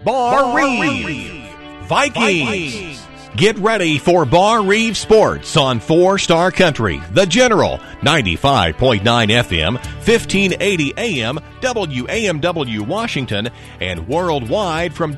Bar Reeve Vikings. Get ready for Bar Reeve Sports on 4-Star Country, The General, 95.9 FM, 1580 AM, WAMW Washington, and worldwide from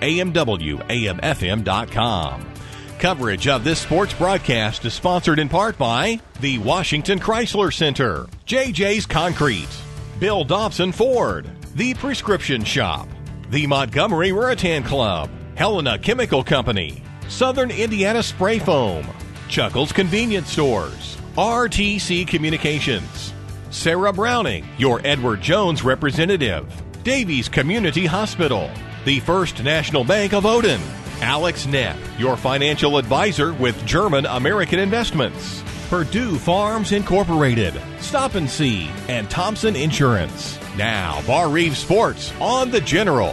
WAMWAMFM.com. Coverage of this sports broadcast is sponsored in part by the Washington Chrysler Center, JJ's Concrete, Bill Dobson Ford, The Prescription Shop, the Montgomery Ruritan Club, Helena Chemical Company, Southern Indiana Spray Foam, Chuckles Convenience Stores, RTC Communications, Sarah Browning, your Edward Jones representative, Davies Community Hospital, the First National Bank of Odin, Alex Knepp, your financial advisor with German American Investments, Purdue Farms Incorporated, Stop and See, and Thompson Insurance. Now, Bar Reeve Sports on The General.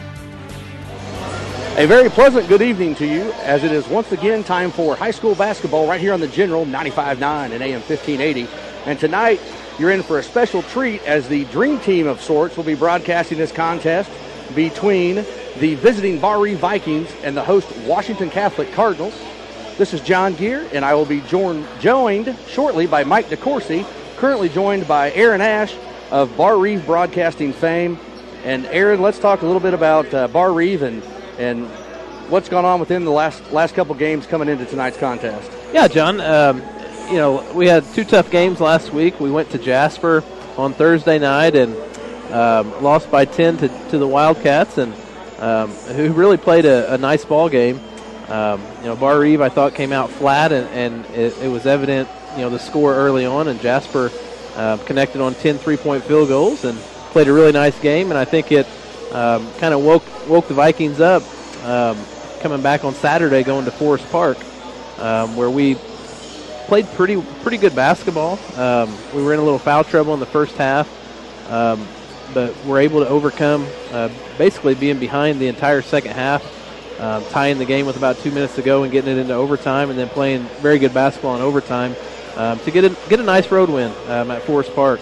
A very pleasant good evening to you, as it is once again time for high school basketball right here on the General, 95.9 and AM 1580. And tonight, you're in for a special treat, as the dream team of sorts will be broadcasting this contest between the visiting Bar Reeve Vikings and the host Washington Catholic Cardinals. This is John Gear, and I will be joined shortly by Mike DeCourcy, currently joined by Aaron Ash of Bar Reeve Broadcasting fame. And Aaron, let's talk a little bit about Bar Reeve and what's gone on within the last couple games coming into tonight's contest. Yeah, John, we had two tough games last week. We went to Jasper on Thursday night and lost by 10 to the Wildcats, and who really played a nice ball game. Bar Reeve, I thought, came out flat, and it was evident, the score early on, and Jasper connected on 10 three-point field goals and played a really nice game, and I think it kind of woke the Vikings up coming back on Saturday going to Forest Park, where we played pretty good basketball. We were in a little foul trouble in the first half, but we're able to overcome basically being behind the entire second half, tying the game with about 2 minutes to go and getting it into overtime, and then playing very good basketball in overtime to get a nice road win at Forest Park.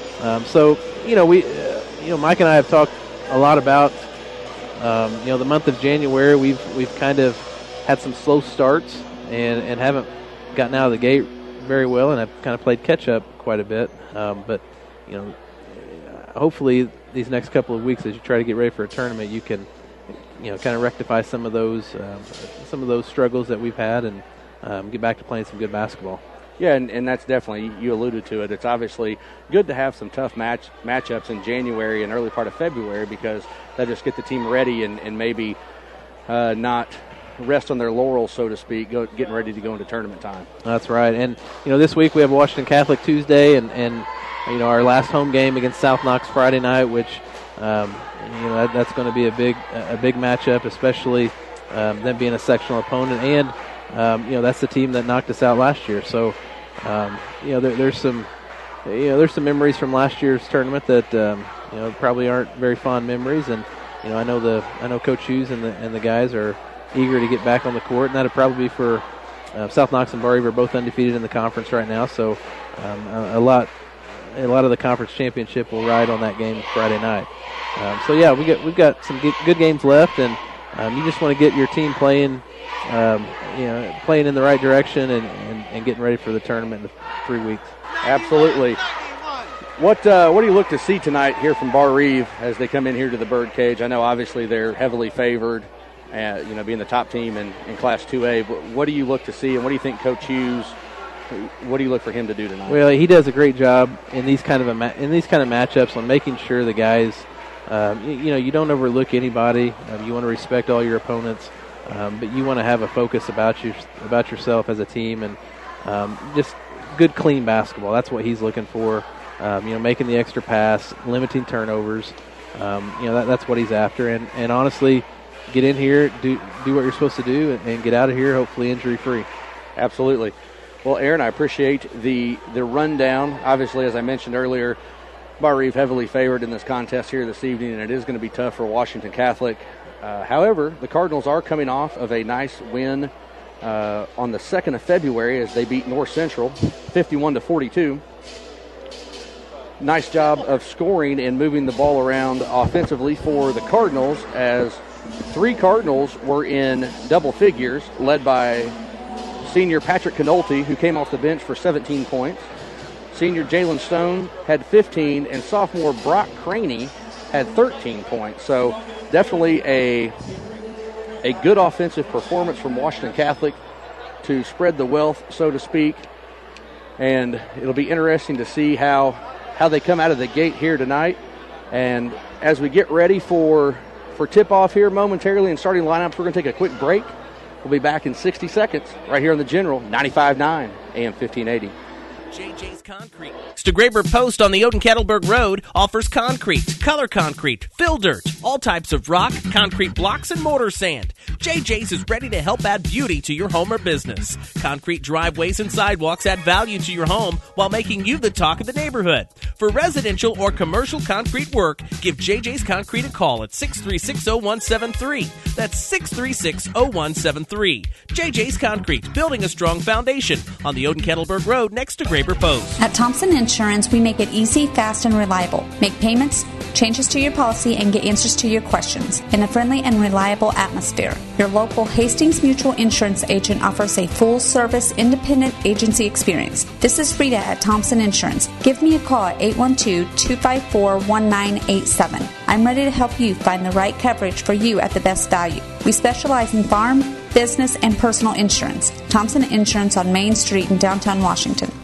Mike and I have talked a lot about the month of January. We've kind of had some slow starts and haven't gotten out of the gate very well, and I've kind of played catch up quite a bit. But hopefully these next couple of weeks, as you try to get ready for a tournament, you can kind of rectify some of those struggles that we've had and get back to playing some good basketball. Yeah, and that's definitely, you alluded to it, it's obviously good to have some tough matchups in January and early part of February, because that just get the team ready and maybe not rest on their laurels, so to speak, getting ready to go into tournament time. That's right. And, this week we have Washington Catholic Tuesday and our last home game against South Knox Friday night, which, that's going to be a big matchup, especially them being a sectional opponent. And, that's the team that knocked us out last year. So, there's some memories from last year's tournament that probably aren't very fond memories. And I know Coach Hughes and the guys are eager to get back on the court, and that'll probably be for South Knox and Bar Reeve are both undefeated in the conference right now. So, a lot of the conference championship will ride on that game Friday night. We've got some good games left, and you just want to get your team playing in the right direction and getting ready for the tournament in 3 weeks. Absolutely. What do you look to see tonight here from Bar Reeve as they come in here to the Birdcage? I know obviously they're heavily favored, being the top team in Class 2A. But what do you look to see, and what do you think Coach Hughes? What do you look for him to do tonight? Well, he does a great job in these kind of matchups on making sure the guys, you don't overlook anybody. You want to respect all your opponents, but you want to have a focus about yourself as a team, and just good, clean basketball. That's what he's looking for. Making the extra pass, limiting turnovers. That's what he's after. And honestly, get in here, do what you're supposed to do, and get out of here hopefully injury-free. Absolutely. Well, Aaron, I appreciate the rundown. Obviously, as I mentioned earlier, Bar Reeve heavily favored in this contest here this evening, and it is going to be tough for Washington Catholic. However, the Cardinals are coming off of a nice win on the 2nd of February as they beat North Central 51-42. Nice job of scoring and moving the ball around offensively for the Cardinals, as 3 Cardinals were in double figures, led by senior Patrick Canolti, who came off the bench for 17 points. Senior Jalen Stone had 15, and sophomore Brock Craney had 13 points. So definitely a good offensive performance from Washington Catholic to spread the wealth, so to speak. And it'll be interesting to see how they come out of the gate here tonight. And as we get ready for tip-off here momentarily and starting lineups, we're going to take a quick break. We'll be back in 60 seconds right here on the General, 95.9 AM 1580. JJ's Concrete. DeGraber Post on the Oden-Kettleberg Road offers concrete, color concrete, fill dirt, all types of rock, concrete blocks, and mortar sand. JJ's is ready to help add beauty to your home or business. Concrete driveways and sidewalks add value to your home while making you the talk of the neighborhood. For residential or commercial concrete work, give JJ's Concrete a call at 636-0173. That's 636-0173. JJ's Concrete, building a strong foundation on the Oden-Kettleberg Road next to Graber Post. At Thompson Insurance, we make it easy, fast, and reliable. Make payments, changes to your policy, and get answers to your questions in a friendly and reliable atmosphere. Your local Hastings Mutual Insurance agent offers a full-service, independent agency experience. This is Rita at Thompson Insurance. Give me a call at 812-254-1987. I'm ready to help you find the right coverage for you at the best value. We specialize in farm, business, and personal insurance. Thompson Insurance on Main Street in downtown Washington.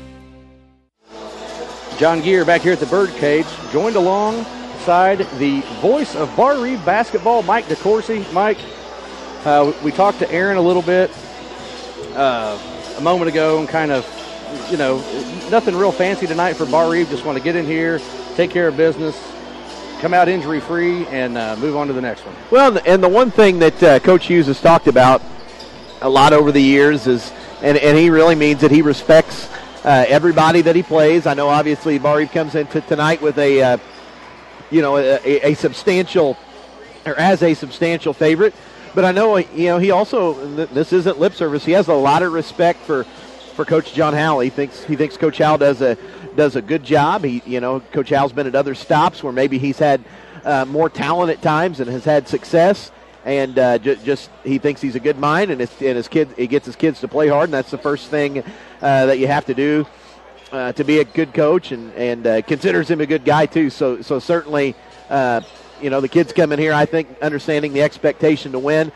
John Gear back here at the Birdcage, joined alongside the voice of Bar Reeve basketball, Mike DeCourcy. Mike, we talked to Aaron a little bit a moment ago, and kind of, nothing real fancy tonight for Bar Reeve. Just want to get in here, take care of business, come out injury-free, and move on to the next one. Well, and the one thing that Coach Hughes has talked about a lot over the years is, and he really means that he respects everybody that he plays. I know obviously Bar Reeve comes into tonight with a substantial, or as a substantial favorite, but I know he also, this isn't lip service, he has a lot of respect for Coach John Howell. He thinks Coach Howell does a good job. Coach Howell's been at other stops where maybe he's had more talent at times and has had success. And just he thinks he's a good mind, and he gets his kids to play hard, and that's the first thing that you have to do to be a good coach, and considers him a good guy too. So certainly, the kids come in here, I think, understanding the expectation to win,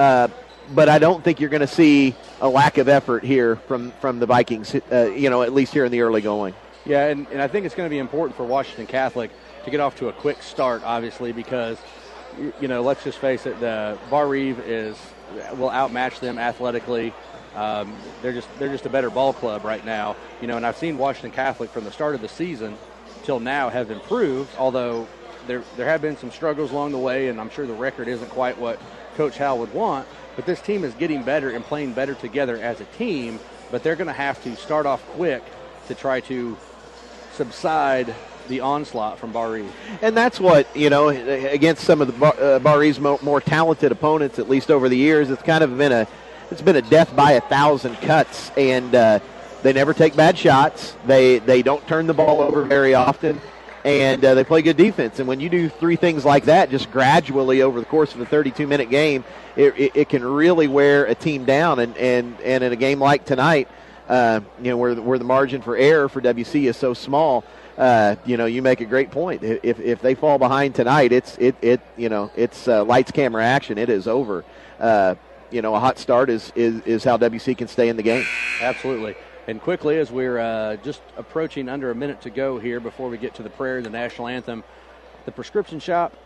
but I don't think you're going to see a lack of effort here from the Vikings, at least here in the early going. Yeah, and I think it's going to be important for Washington Catholic to get off to a quick start, obviously, because let's just face it, the Bar Reeve will outmatch them athletically. They're just a better ball club right now. And I've seen Washington Catholic from the start of the season till now have improved, although there have been some struggles along the way, and I'm sure the record isn't quite what Coach Howell would want. But this team is getting better and playing better together as a team, but they're going to have to start off quick to try to subside the onslaught from Bar Reeve. And that's what, against some of the Bar Reeve's more talented opponents, at least over the years, it's kind of been a death by 1,000 cuts, and they never take bad shots. They don't turn the ball over very often, and they play good defense. And when you do three things like that just gradually over the course of a 32-minute game, it can really wear a team down. And in a game like tonight, where the margin for error for WC is so small, you make a great point. If they fall behind tonight, it's lights, camera, action. It is over. A hot start is how WC can stay in the game. Absolutely. And quickly, as we're just approaching under a minute to go here before we get to the prayer and the national anthem, the prescription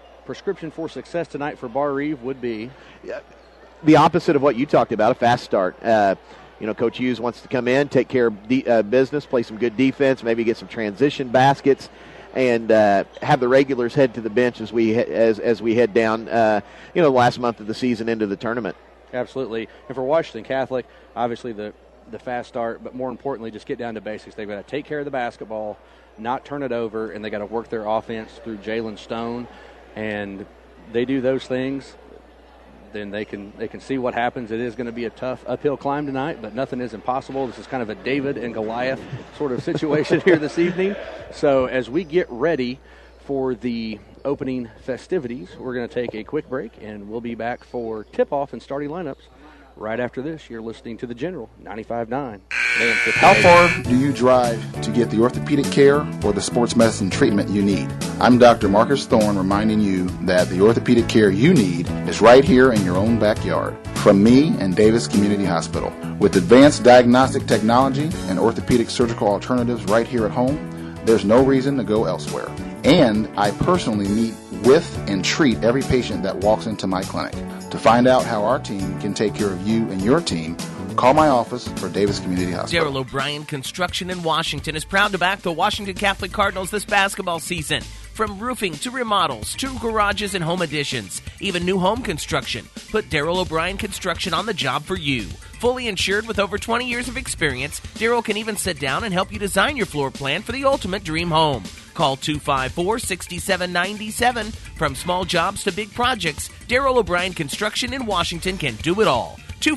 for success tonight for Bar Reeve would be? The opposite of what you talked about, a fast start. Coach Hughes wants to come in, take care of business, play some good defense, maybe get some transition baskets, and have the regulars head to the bench as we head down, the last month of the season into the tournament. Absolutely. And for Washington Catholic, obviously the fast start, but more importantly, just get down to basics. They've got to take care of the basketball, not turn it over, and they got to work their offense through Jalen Stone. And they do those things, then they can see what happens. It is going to be a tough uphill climb tonight, but nothing is impossible. This is kind of a David and Goliath sort of situation here this evening. So as we get ready for the opening festivities. We're going to take a quick break, and we'll be back for tip-off and starting lineups right after this. You're listening to The General, 95.9. How far do you drive to get the orthopedic care or the sports medicine treatment you need? I'm Dr. Marcus Thorne, reminding you that the orthopedic care you need is right here in your own backyard. From me and Davis Community Hospital. With advanced diagnostic technology and orthopedic surgical alternatives right here at home, there's no reason to go elsewhere. And I personally meet with and treat every patient that walks into my clinic. To find out how our team can take care of you and your team, call my office for Davis Community Hospital. Darrell O'Brien Construction in Washington is proud to back the Washington Catholic Cardinals this basketball season. From roofing to remodels to garages and home additions, even new home construction. Put Darrell O'Brien Construction on the job for you. Fully insured with over 20 years of experience, Darrell can even sit down and help you design your floor plan for the ultimate dream home. Call 254-6797. From small jobs to big projects, Darrell O'Brien Construction in Washington can do it all.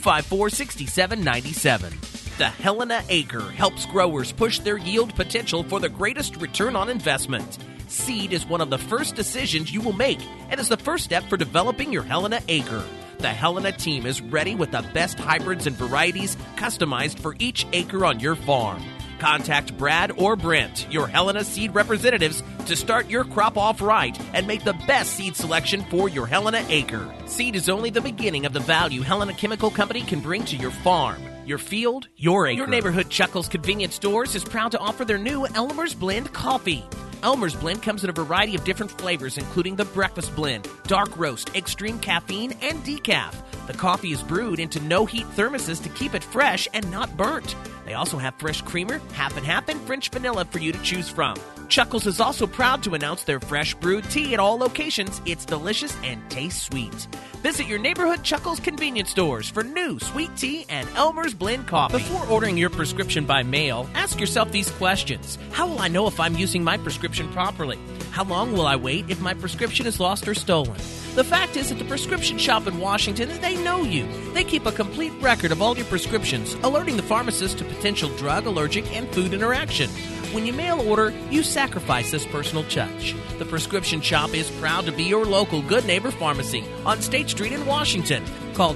254-6797. The Helena Acre helps growers push their yield potential for the greatest return on investment. Seed is one of the first decisions you will make and is the first step for developing your Helena Acre. The Helena team is ready with the best hybrids and varieties customized for each acre on your farm. Contact Brad or Brent, your Helena seed representatives, to start your crop off right and make the best seed selection for your Helena Acre. Seed is only the beginning of the value Helena Chemical Company can bring to your farm, your field, your acre. Your neighborhood Chuckles Convenience Stores is proud to offer their new Elmer's Blend coffee. Elmer's Blend comes in a variety of different flavors, including the breakfast blend, dark roast, extreme caffeine, and decaf. The coffee is brewed into no-heat thermoses to keep it fresh and not burnt. They also have fresh creamer, half and half, and French vanilla for you to choose from. Chuckles is also proud to announce their fresh brewed tea at all locations. It's delicious and tastes sweet. Visit your neighborhood Chuckles convenience stores for new sweet tea and Elmer's Blend coffee. Before ordering your prescription by mail, ask yourself these questions. How will I know if I'm using my prescription properly? How long will I wait if my prescription is lost or stolen? The fact is, at the prescription shop in Washington, they know you. They keep a complete record of all your prescriptions, alerting the pharmacist to potential drug, allergic, and food interaction. When you mail order, you sacrifice this personal touch. The Prescription Shop is proud to be your local Good Neighbor Pharmacy on State Street in Washington. Call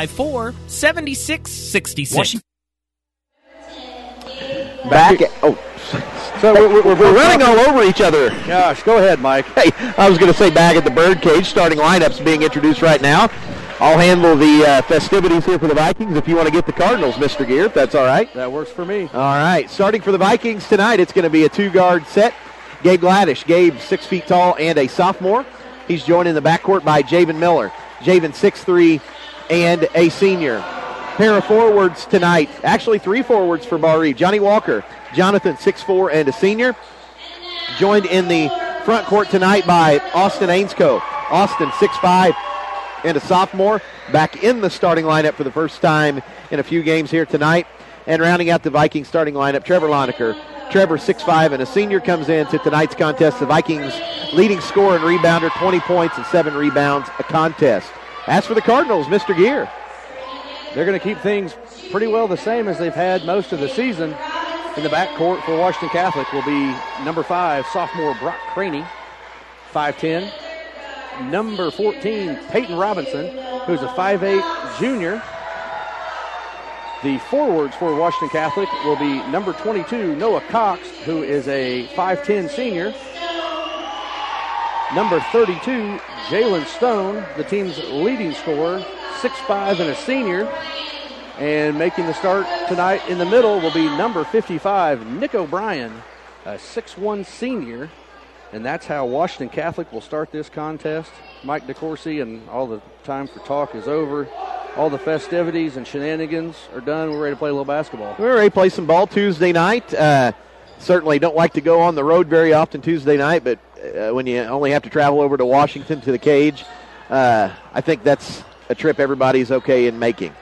254-7666. So we're running all over each other. Gosh, go ahead, Mike. Hey, I was going to say back at the Birdcage, starting lineups being introduced right now. I'll handle the festivities here for the Vikings if you want to get the Cardinals, Mr. Gear, if that's all right. That works for me. All right, starting for the Vikings tonight, it's going to be a two-guard set. Gabe Gladish. Gabe, 6 feet tall and a sophomore. He's joined in the backcourt by Javen Miller. Javen, 6'3", and a senior. Pair of forwards tonight. Actually, 3 forwards for Bar Eve. Johnny Walker, Jonathan, 6'4", and a senior. Joined in the front court tonight by Austin Ainscoe. Austin, 6'5", and a sophomore. Back in the starting lineup for the first time in a few games here tonight. And rounding out the Vikings starting lineup, Trevor Loneker. Trevor, 6'5", and a senior, comes into tonight's contest. The Vikings' leading scorer and rebounder, 20 points and 7 rebounds a contest. As for the Cardinals, Mr. Gear. They're going to keep things pretty well the same as they've had most of the season. In the backcourt for Washington Catholic will be number 5, sophomore Brock Craney, 5'10". Number 14, Peyton Robinson, who's a 5'8" junior. The forwards for Washington Catholic will be number 22, Noah Cox, who is a 5'10" senior. Number 32, Jalen Stone, the team's leading scorer, 6'5" and a senior. And making the start tonight in the middle will be number 55, Nick O'Brien, a 6'1" senior. And that's how Washington Catholic will start this contest. Mike DeCourcy, and all the time for talk is over. All the festivities and shenanigans are done. We're ready to play a little basketball. We're ready to play some ball Tuesday night. Certainly don't like to go on the road very often Tuesday night, but when you only have to travel over to Washington to the Cage, I think that's a trip everybody's okay in making.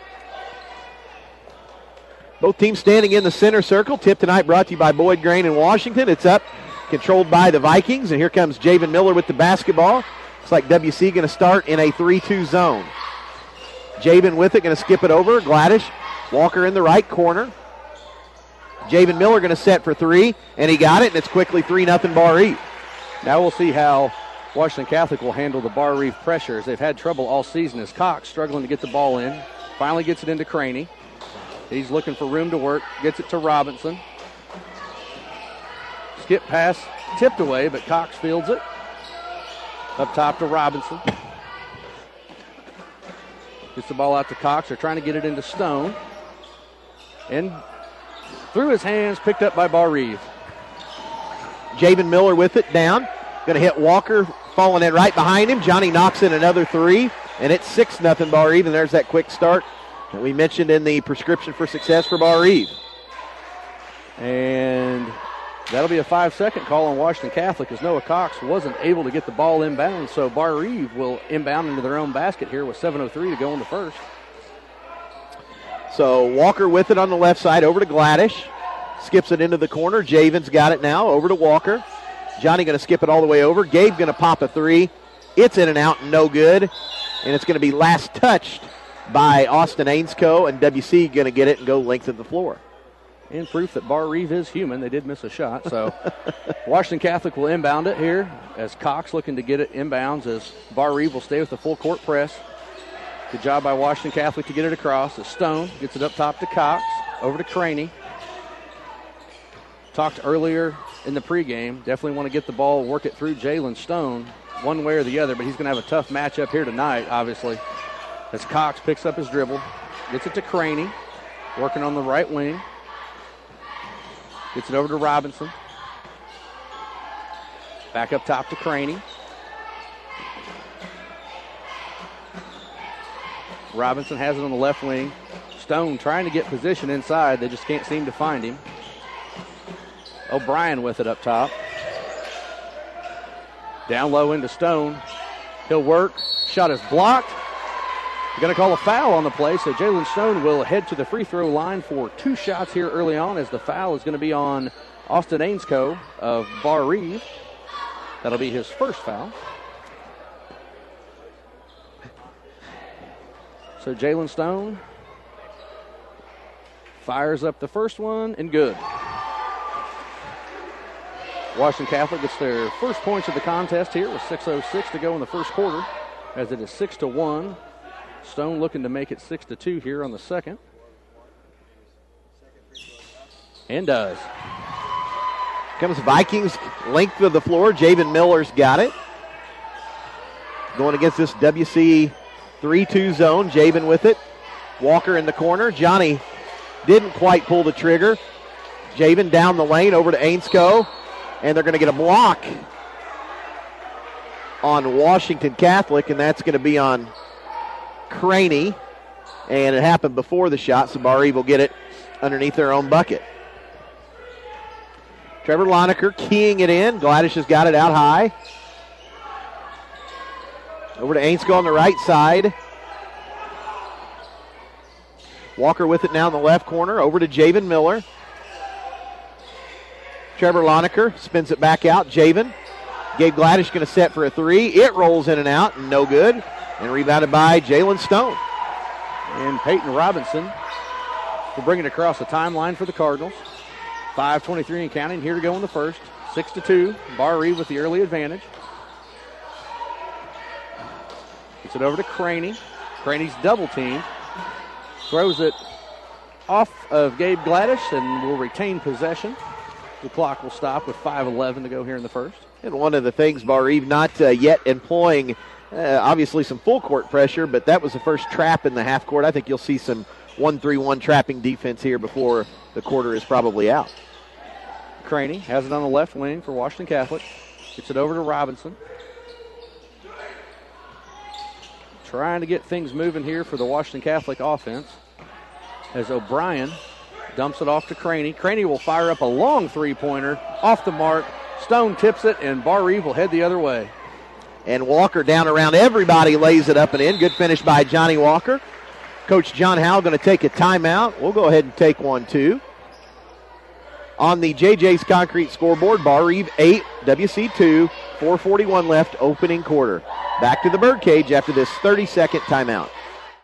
Both teams standing in the center circle. Tip tonight brought to you by Boyd Grain in Washington. It's up, controlled by the Vikings, and here comes Javen Miller with the basketball. Looks like WC going to start in a 3-2 zone. Javen with it, going to skip it over. Gladish, Walker in the right corner. Javen Miller going to set for 3, and he got it, and it's quickly 3-0 Bar Eve. Now we'll see how Washington Catholic will handle the Bar Reef pressures. They've had trouble all season as Cox struggling to get the ball in. Finally gets it into Craney. He's looking for room to work. Gets it to Robinson. Skip pass tipped away, but Cox fields it. Up top to Robinson. Gets the ball out to Cox. They're trying to get it into Stone. And through his hands, picked up by Bar Reeve. Javen Miller with it down. Going to hit Walker, falling in right behind him. Johnny knocks in another three, and it's 6-0 Bar Reeve, and there's that quick start that we mentioned in the prescription for success for Bar Reeve. And that'll be a 5-second call on Washington Catholic as Noah Cox wasn't able to get the ball inbound, so Bar Reeve will inbound into their own basket here with 7:03 to go in the first. So Walker with it on the left side over to Gladish. Skips it into the corner. Javen's got it now over to Walker. Johnny going to skip it all the way over. Gabe going to pop a three. It's in and out, no good. And it's going to be last touched by Austin Ainscoe, and WC going to get it and go length of the floor. In proof that Bar Reeve is human, they did miss a shot. So Washington Catholic will inbound it here as Cox looking to get it inbounds as Bar Reeve will stay with the full court press. Good job by Washington Catholic to get it across as Stone gets it up top to Cox, over to Craney. Talked earlier in the pregame, definitely want to get the ball, work it through Jalen Stone one way or the other, but he's going to have a tough matchup here tonight, obviously, as Cox picks up his dribble, gets it to Craney, working on the right wing. Gets it over to Robinson. Back up top to Craney. Robinson has it on the left wing. Stone trying to get position inside. They just can't seem to find him. O'Brien with it up top. Down low into Stone. He'll work. Shot is blocked. They're going to call a foul on the play, so Jalen Stone will head to the free throw line for 2 shots here early on, as the foul is going to be on Austin Ainscoe of Bar Reeve. That'll be his first foul. So Jalen Stone fires up the first one, and good. Washington Catholic gets their first points of the contest here with 6:06 to go in the first quarter, as it is 6-1. Stone looking to make it 6-2 here on the second. And does. Comes Vikings, length of the floor. Javen Miller's got it. Going against this WC 3-2 zone. Javen with it. Walker in the corner. Johnny didn't quite pull the trigger. Javen down the lane over to Ainscoe. And they're going to get a block on Washington Catholic, and that's going to be on Craney. And it happened before the shot, so Bar Eve will get it underneath their own bucket. Trevor Loneker keying it in. Gladish has got it out high. Over to Ainscoe on the right side. Walker with it now in the left corner. Over to Javen Miller. Trevor Loneker spins it back out. Javen. Gabe Gladish going to set for a three. It rolls in and out, and no good. And rebounded by Jalen Stone. And Peyton Robinson will bring it across the timeline for the Cardinals. 5:23 and counting here to go in the first. 6-2. Bar Reeve with the early advantage. Gets it over to Craney. Craney's double teamed. Throws it off of Gabe Gladish and will retain possession. The clock will stop with 5:11 to go here in the first. And one of the things, Bar Eve not yet employing, obviously some full court pressure, but that was the first trap in the half court. I think you'll see some 1-3-1 trapping defense here before the quarter is probably out. Craney has it on the left wing for Washington Catholic. Gets it over to Robinson. Trying to get things moving here for the Washington Catholic offense as O'Brien dumps it off to Craney. Craney will fire up a long three-pointer off the mark. Stone tips it, and Bar Reeve will head the other way. And Walker down around everybody lays it up and in. Good finish by Johnny Walker. Coach John Howell going to take a timeout. We'll go ahead and take one, too. On the JJ's Concrete scoreboard, Bar Reeve 8, WC 2, 4:41 left, opening quarter. Back to the Birdcage after this 30-second timeout.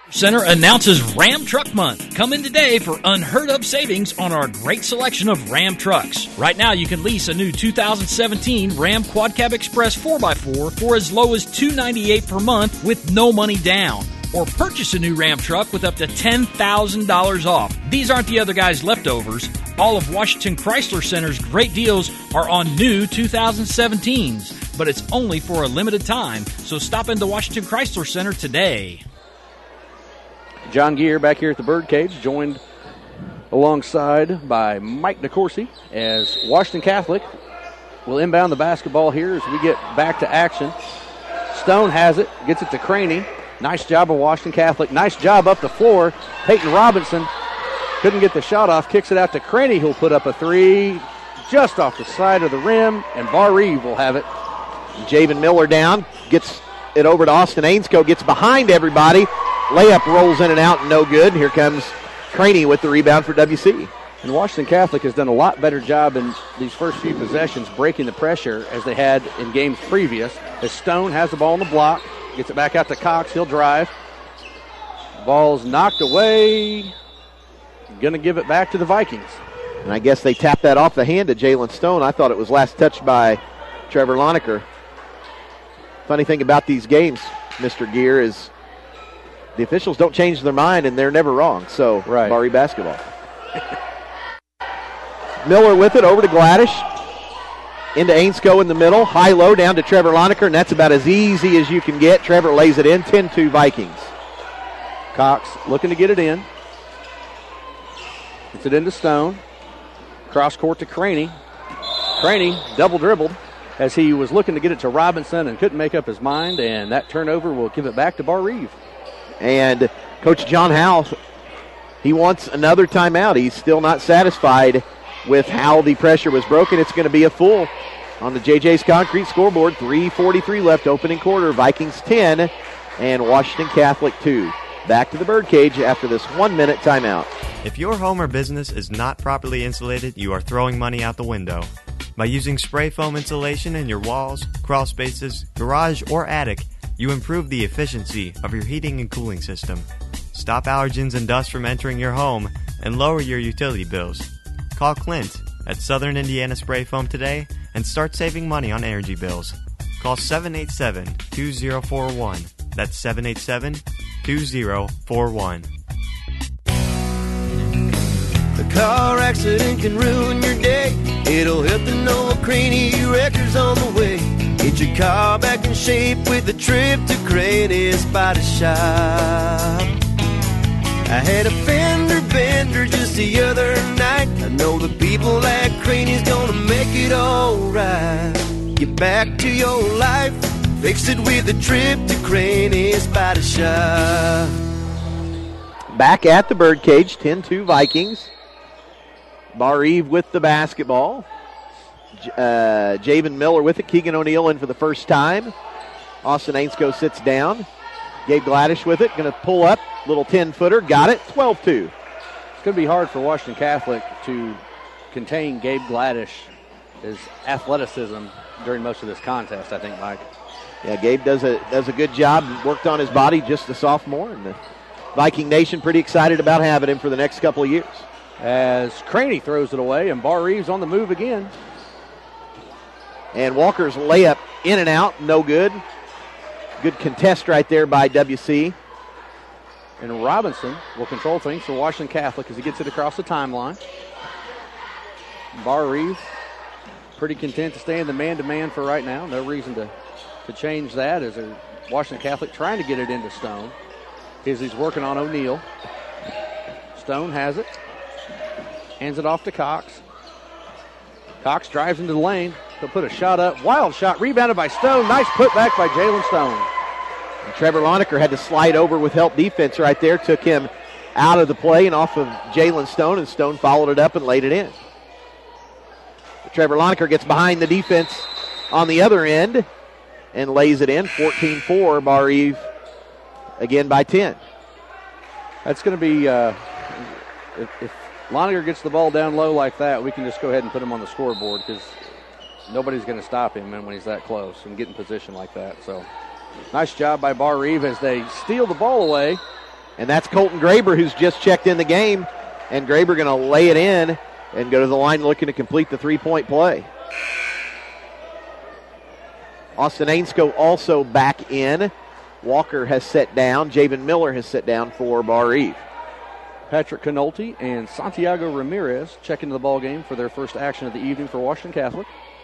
Center announces Ram Truck Month. Come in today for unheard of savings on our great selection of Ram trucks. Right now, you can lease a new 2017 Ram Quad Cab Express 4x4 for as low as $298 per month with no money down. Or purchase a new Ram truck with up to $10,000 off. These aren't the other guys' leftovers. All of Washington Chrysler Center's great deals are on new 2017s, but it's only for a limited time, so stop into Washington Chrysler Center today. John Gear back here at the Birdcage, joined alongside by Mike DeCourcy as Washington Catholic will inbound the basketball here as we get back to action. Stone has it, gets it to Craney. Nice job of Washington Catholic. Nice job up the floor. Peyton Robinson couldn't get the shot off, kicks it out to Craney, who'll put up a three just off the side of the rim, and Bar Reeve will have it. Javen Miller down, gets it over to Austin Ainscoe, gets behind everybody. Layup rolls in and out, no good. Here comes Craney with the rebound for WC. And Washington Catholic has done a lot better job in these first few possessions breaking the pressure as they had in games previous. As Stone has the ball on the block, gets it back out to Cox. He'll drive. Ball's knocked away. Going to give it back to the Vikings. And I guess they tapped that off the hand of Jalen Stone. I thought it was last touched by Trevor Lonecker. Funny thing about these games, Mr. Gear, is the officials don't change their mind, and they're never wrong. So, right. Bar Reeve basketball. Miller with it, over to Gladish. Into Ainscoe in the middle. High-low down to Trevor Lonecker, and that's about as easy as you can get. Trevor lays it in, 10-2 Vikings. Cox looking to get it in. Gets it into Stone. Cross court to Craney. Craney double dribbled as he was looking to get it to Robinson and couldn't make up his mind, and that turnover will give it back to Bar Reeve. And Coach John Howell, he wants another timeout. He's still not satisfied with how the pressure was broken. It's going to be a full on the JJ's Concrete scoreboard. 3:43 left, opening quarter. Vikings 10 and Washington Catholic 2. Back to the Birdcage after this 1-minute timeout. If your home or business is not properly insulated, you are throwing money out the window. By using spray foam insulation in your walls, crawl spaces, garage, or attic, you improve the efficiency of your heating and cooling system. Stop allergens and dust from entering your home and lower your utility bills. Call Clint at Southern Indiana Spray Foam today and start saving money on energy bills. Call 787-2041. That's 787-2041. A car accident can ruin your day. It'll help to know Craney Wreckers on the way. Get your car back in shape with a trip to Craney's Body Shop. I had a fender bender just the other night. I know the people at Craney's gonna make it alright. Get back to your life, fix it with a trip to Craney's Body Shop. Back at the Birdcage, 10-2 Vikings. Bar Reeve with the basketball. Javen Miller with it. Keegan O'Neill in for the first time. Austin Ainscoe sits down. Gabe Gladish with it. Going to pull up. Little 10-footer. Got it. 12-2. It's going to be hard for Washington Catholic to contain Gabe Gladish, his athleticism during most of this contest, I think, Mike. Yeah, Gabe does a good job. Worked on his body, just a sophomore. And the Viking Nation pretty excited about having him for the next couple of years. As Craney throws it away, and Bar Reeve's on the move again. And Walker's layup in and out, no good. Good contest right there by WC. And Robinson will control things for Washington Catholic as he gets it across the timeline. Bar Reeve pretty content to stay in the man-to-man for right now. No reason to change that as Washington Catholic trying to get it into Stone as he's working on O'Neill. Stone has it. Hands it off to Cox. Cox drives into the lane. He'll put a shot up. Wild shot. Rebounded by Stone. Nice putback by Jalen Stone. And Trevor Lonecker had to slide over with help defense right there. Took him out of the play and off of Jalen Stone, and Stone followed it up and laid it in. But Trevor Lonecker gets behind the defense on the other end and lays it in. 14-4. Bar Reeve again by 10. That's going to be, if Lonecker gets the ball down low like that, we can just go ahead and put him on the scoreboard because nobody's going to stop him when he's that close and get in position like that. So nice job by Bar Reeve as they steal the ball away. And that's Colton Graber, who's just checked in the game. And Graber going to lay it in and go to the line looking to complete the three-point play. Austin Ainscoe also back in. Walker has set down. Javen Miller has set down for Bar Eve. Patrick Canolti and Santiago Ramirez check into the ball game for their first action of the evening for Washington Catholic.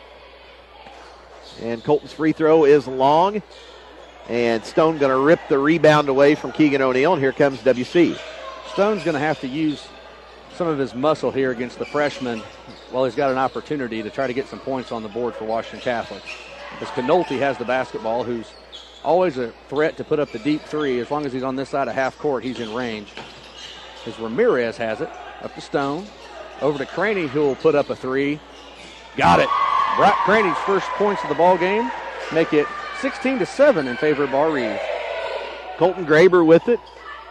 And Colton's free throw is long. And Stone going to rip the rebound away from Keegan O'Neill. And here comes WC. Stone's going to have to use some of his muscle here against the freshman while he's got an opportunity to try to get some points on the board for Washington Catholic. As Canolti has the basketball, who's always a threat to put up the deep three. As long as he's on this side of half court, he's in range. As Ramirez has it, up to Stone. Over to Craney, who will put up a three. Got it. Brock Craney's first points of the ball game make it 16-7 in favor of Bar Eve. Colton Graber with it.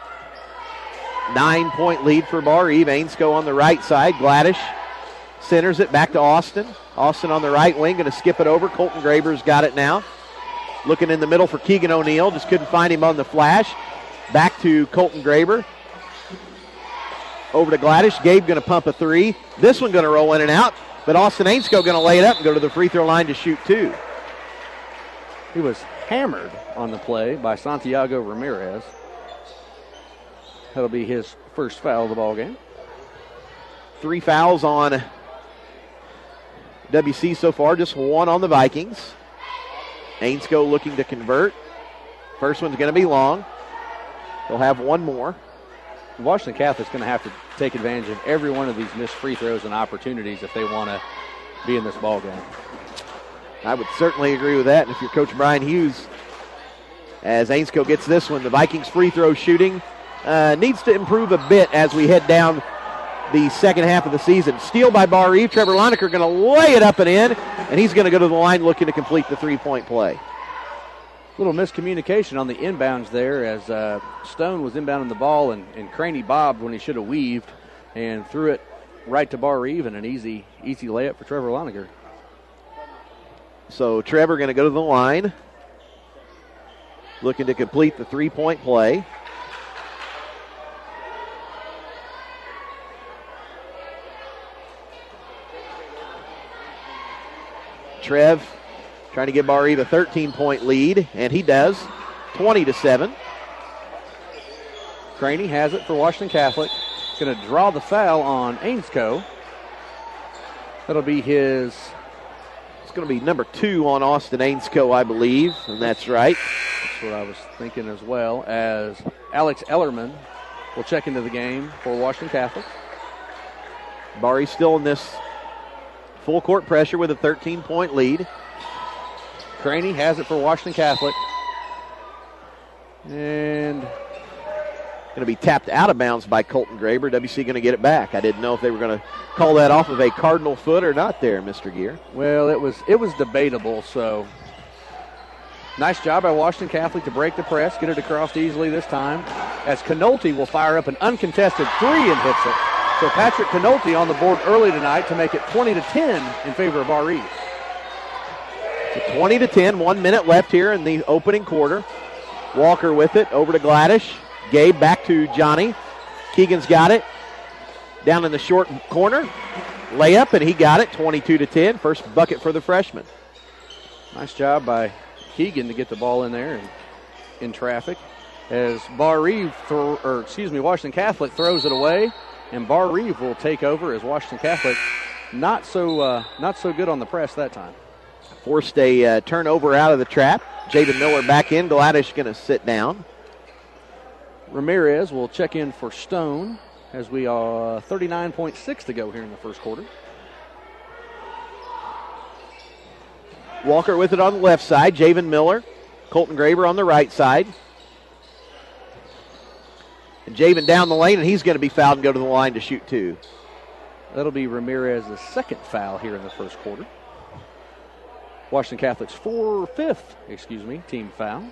9-point lead for Bar Eve. Ainscoe on the right side. Gladish centers it back to Austin. Austin on the right wing, going to skip it over. Colton Graber's got it now. Looking in the middle for Keegan O'Neill. Just couldn't find him on the flash. Back to Colton Graber. Over to Gladish. Gabe going to pump a three. This one going to roll in and out. But Austin Ainscoe going to lay it up and go to the free throw line to shoot two. He was hammered on the play by Santiago Ramirez. That'll be his first foul of the ball game. 3 fouls on WC so far, just 1 on the Vikings. Ainscoe looking to convert. First one's going to be long. They'll have one more. Washington Catholic's going to have to take advantage of every one of these missed free throws and opportunities if they want to be in this ball game. I would certainly agree with that. And if you're Coach Brian Hughes, as Ainscoe gets this one, the Vikings free throw shooting needs to improve a bit as we head down the second half of the season. Steal by Bar Eve. Trevor Lonecker going to lay it up and in, and he's going to go to the line looking to complete the three-point play. Little miscommunication on the inbounds there as Stone was inbounding the ball and Craney bobbed when he should have weaved and threw it right to Bar Eve, and an easy layup for Trevor Lonecker. So Trevor going to go to the line looking to complete the three-point play. Trev trying to give Bar Eve a 13-point lead, and he does, 20-7. Craney has it for Washington Catholic. Going to draw the foul on Ainscoe. That'll be his... It's going to be number 2 on Austin Ainscoe, I believe, and that's right. That's what I was thinking as well, as Alex Ellerman will check into the game for Washington Catholic. Bar Eve still in this full court pressure with a 13-point lead. Craney has it for Washington Catholic. And going to be tapped out of bounds by Colton Graber. WC going to get it back. I didn't know if they were going to call that off of a cardinal foot or not there, Mr. Gear. Well, it was debatable, so nice job by Washington Catholic to break the press, get it across easily this time, as Canolti will fire up an uncontested three and hits it. So Patrick Canolti on the board early tonight to make it 20-10 in favor of Bar Eve. 20-10, 1 minute left here in the opening quarter. Walker with it, over to Gladish. Gabe back to Johnny. Keegan's got it. Down in the short corner. Layup, and he got it, 22-10. First bucket for the freshman. Nice job by Keegan to get the ball in there and in traffic. As Washington Catholic throws it away, and Bar Eve will take over as Washington Catholic not so good on the press that time. Forced a turnover out of the trap. Jaden Miller back in. Gladish going to sit down. Ramirez will check in for Stone as we are 39.6 to go here in the first quarter. Walker with it on the left side. Javen Miller. Colton Graber on the right side. And Javen down the lane, and he's going to be fouled and go to the line to shoot two. That'll be Ramirez's second foul here in the first quarter. Washington Catholic's fifth team foul.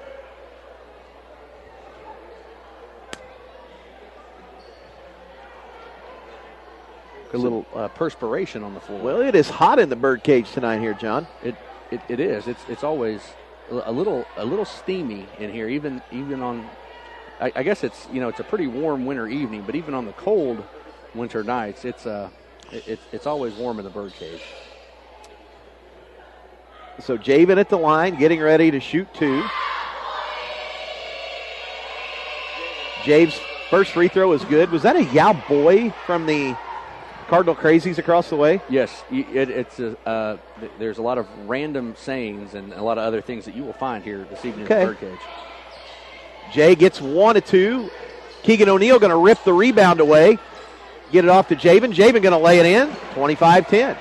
A little perspiration on the floor. Well, it is hot in the birdcage tonight here, John. It is. It's always a little steamy in here, even on I guess it's it's a pretty warm winter evening, but even on the cold winter nights, it's always warm in the birdcage. So Javen at the line, getting ready to shoot 2. Jave's first free throw is good. Was that a Yao Boy from the Cardinal Crazies across the way? Yes, there's a lot of random sayings and a lot of other things that you will find here this evening in the birdcage. Jay gets 1 of 2. Keegan O'Neill going to rip the rebound away. Get it off to Javen. Javen going to lay it in. 25-10.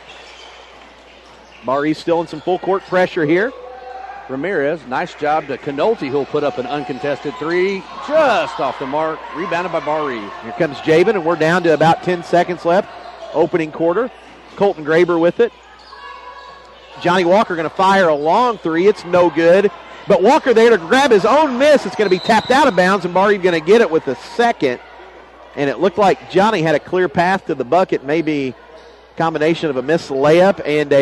Bar East still in some full court pressure here. Ramirez, nice job to Canolti, who'll put up an uncontested 3. Just off the mark. Rebounded by Bar Eve. Here comes Javen, and we're down to about 10 seconds left. Opening quarter. Colton Graber with it. Johnny Walker going to fire a long 3. It's no good. But Walker there to grab his own miss. It's going to be tapped out of bounds, and Bar Eve going to get it with the second. And it looked like Johnny had a clear path to the bucket, maybe a combination of a missed layup and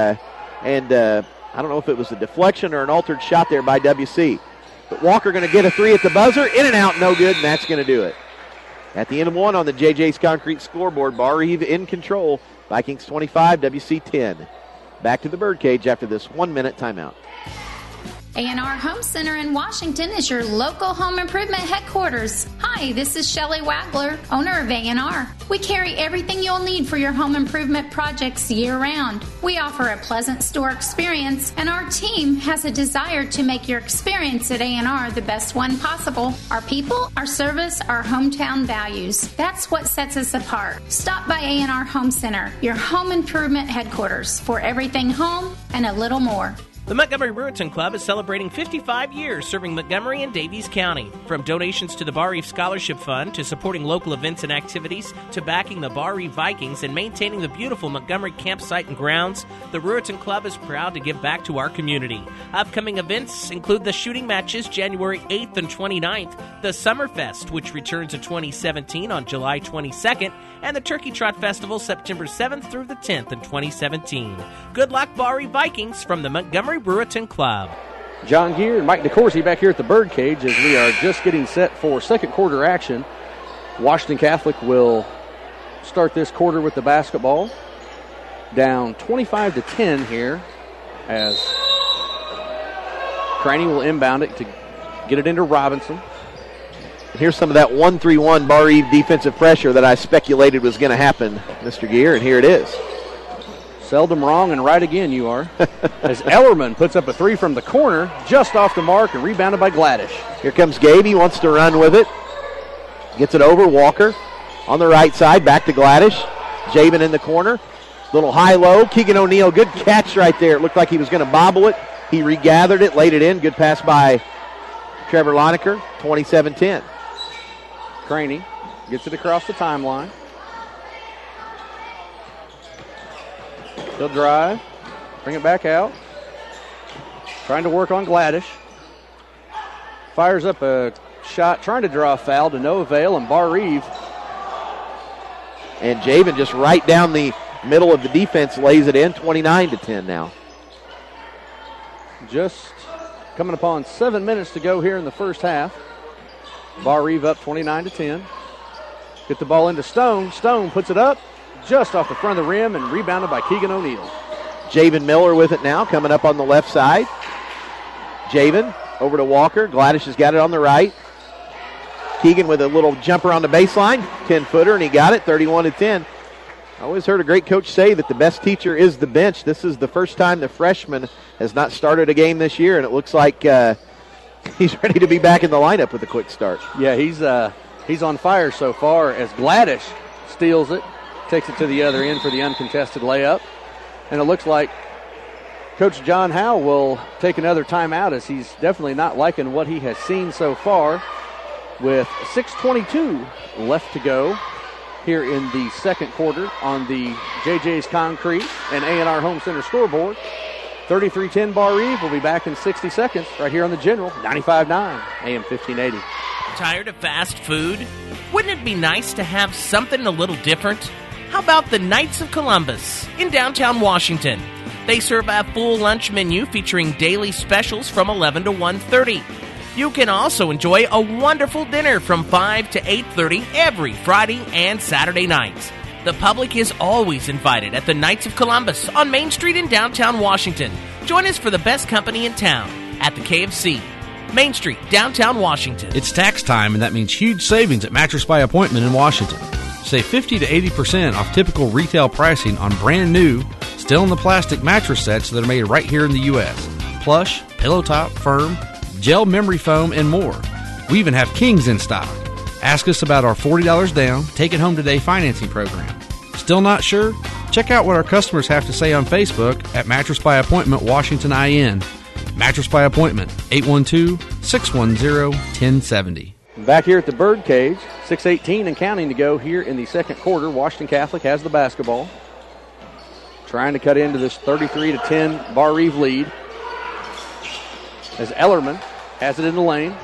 I don't know if it was a deflection or an altered shot there by WC. But Walker going to get a 3 at the buzzer. In and out, no good, and that's going to do it. At the end of 1 on the JJ's Concrete scoreboard, Bar Eve in control. Vikings 25, WC 10. Back to the birdcage after this 1-minute timeout. A&R Home Center in Washington is your local home improvement headquarters. Hi, this is Shelley Wagler, owner of A&R. We carry everything you'll need for your home improvement projects year-round. We offer a pleasant store experience, and our team has a desire to make your experience at A&R the best one possible. Our people, our service, our hometown values. That's what sets us apart. Stop by A&R Home Center, your home improvement headquarters for everything home and a little more. The Montgomery Ruritan Club is celebrating 55 years serving Montgomery and Daviess County. From donations to the Bar Eve Scholarship Fund to supporting local events and activities to backing the Bar Eve Vikings and maintaining the beautiful Montgomery campsite and grounds, the Ruritan Club is proud to give back to our community. Upcoming events include the shooting matches January 8th and 29th, the Summerfest, which returns in 2017 on July 22nd, and the Turkey Trot Festival September 7th through the 10th in 2017. Good luck, Bar Eve Vikings, from the Montgomery Ruritan Club. John Gear and Mike DeCourcy back here at the birdcage as we are just getting set for second quarter action. Washington Catholic will start this quarter with the basketball. Down 25-10 here as Craney will inbound it to get it into Robinson. And here's some of that 1-3-1 Bar Eve defensive pressure that I speculated was going to happen, Mr. Gear, and here it is. Seldom wrong and right again you are. As Ellerman puts up a 3 from the corner, just off the mark and rebounded by Gladish. Here comes Gabe. He wants to run with it. Gets it over. Walker on the right side. Back to Gladish. Javen in the corner. Little high-low. Keegan O'Neill. Good catch right there. It looked like he was going to bobble it. He regathered it, laid it in. Good pass by Trevor Lonecker. 27-10. Craney gets it across the timeline. He'll drive, bring it back out. Trying to work on Gladish. Fires up a shot, trying to draw a foul to no avail, and Bar Eve. And Javen just right down the middle of the defense lays it in, 29-10 now. Just coming upon 7 minutes to go here in the first half. Bar Eve up 29-10. Get the ball into Stone. Stone puts it up. Just off the front of the rim and rebounded by Keegan O'Neill. Javen Miller with it now, coming up on the left side. Javen over to Walker. Gladish has got it on the right. Keegan with a little jumper on the baseline, 10-footer, and he got it, 31-10. I always heard a great coach say that the best teacher is the bench. This is the first time the freshman has not started a game this year, and it looks like he's ready to be back in the lineup with a quick start. Yeah, he's on fire so far as Gladish steals it. Takes it to the other end for the uncontested layup. And it looks like Coach John Howe will take another timeout as he's definitely not liking what he has seen so far. With 6:22 left to go here in the second quarter on the JJ's Concrete and A&R Home Center scoreboard. 33-10 Bar Eve. We'll be back in 60 seconds right here on the General, 95.9 AM 1580. Tired of fast food? Wouldn't it be nice to have something a little different? How about the Knights of Columbus in downtown Washington? They serve a full lunch menu featuring daily specials from 11 to 1:30. You can also enjoy a wonderful dinner from 5 to 8:30 every Friday and Saturday nights. The public is always invited at the Knights of Columbus on Main Street in downtown Washington. Join us for the best company in town at the KFC, Main Street, downtown Washington. It's tax time, and that means huge savings at Mattress by Appointment in Washington. Save 50 to 80% off typical retail pricing on brand new, still in the plastic mattress sets that are made right here in the U.S. Plush, pillow top, firm, gel memory foam, and more. We even have kings in stock. Ask us about our $40 down, take it home today financing program. Still not sure? Check out what our customers have to say on Facebook at Mattress by Appointment Washington IN. Mattress by Appointment, 812-610-1070. Back here at the Birdcage, 6:18 and counting to go here in the second quarter. Washington Catholic has the basketball. Trying to cut into this 33-10 Bar Reeve lead. As Ellerman has it in the lane.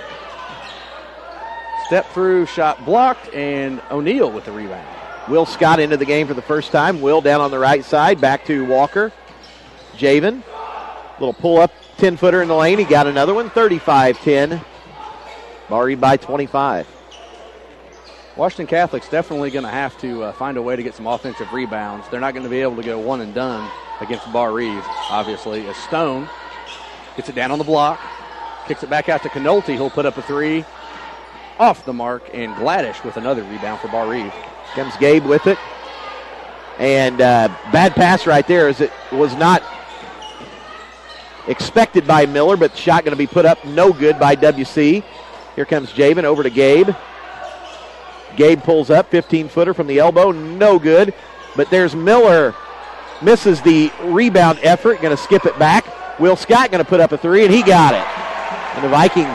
Step through, shot blocked, and O'Neal with the rebound. Will Scott into the game for the first time. Will down on the right side, back to Walker. Javen, little pull-up 10-footer in the lane. He got another one, 35-10. Bar Reeve by 25. Washington Catholic's definitely going to have to find a way to get some offensive rebounds. They're not going to be able to go one and done against Bar Reeve, obviously. As Stone gets it down on the block, kicks it back out to Canolti. He'll put up a three off the mark, and Gladish with another rebound for Bar Reeve. Comes Gabe with it. And bad pass right there, as it was not expected by Miller, but the shot going to be put up no good by WC. Here comes Javen over to Gabe. Gabe pulls up, 15-footer from the elbow, no good. But there's Miller, misses the rebound effort, going to skip it back. Will Scott going to put up a three, and he got it. And the Vikings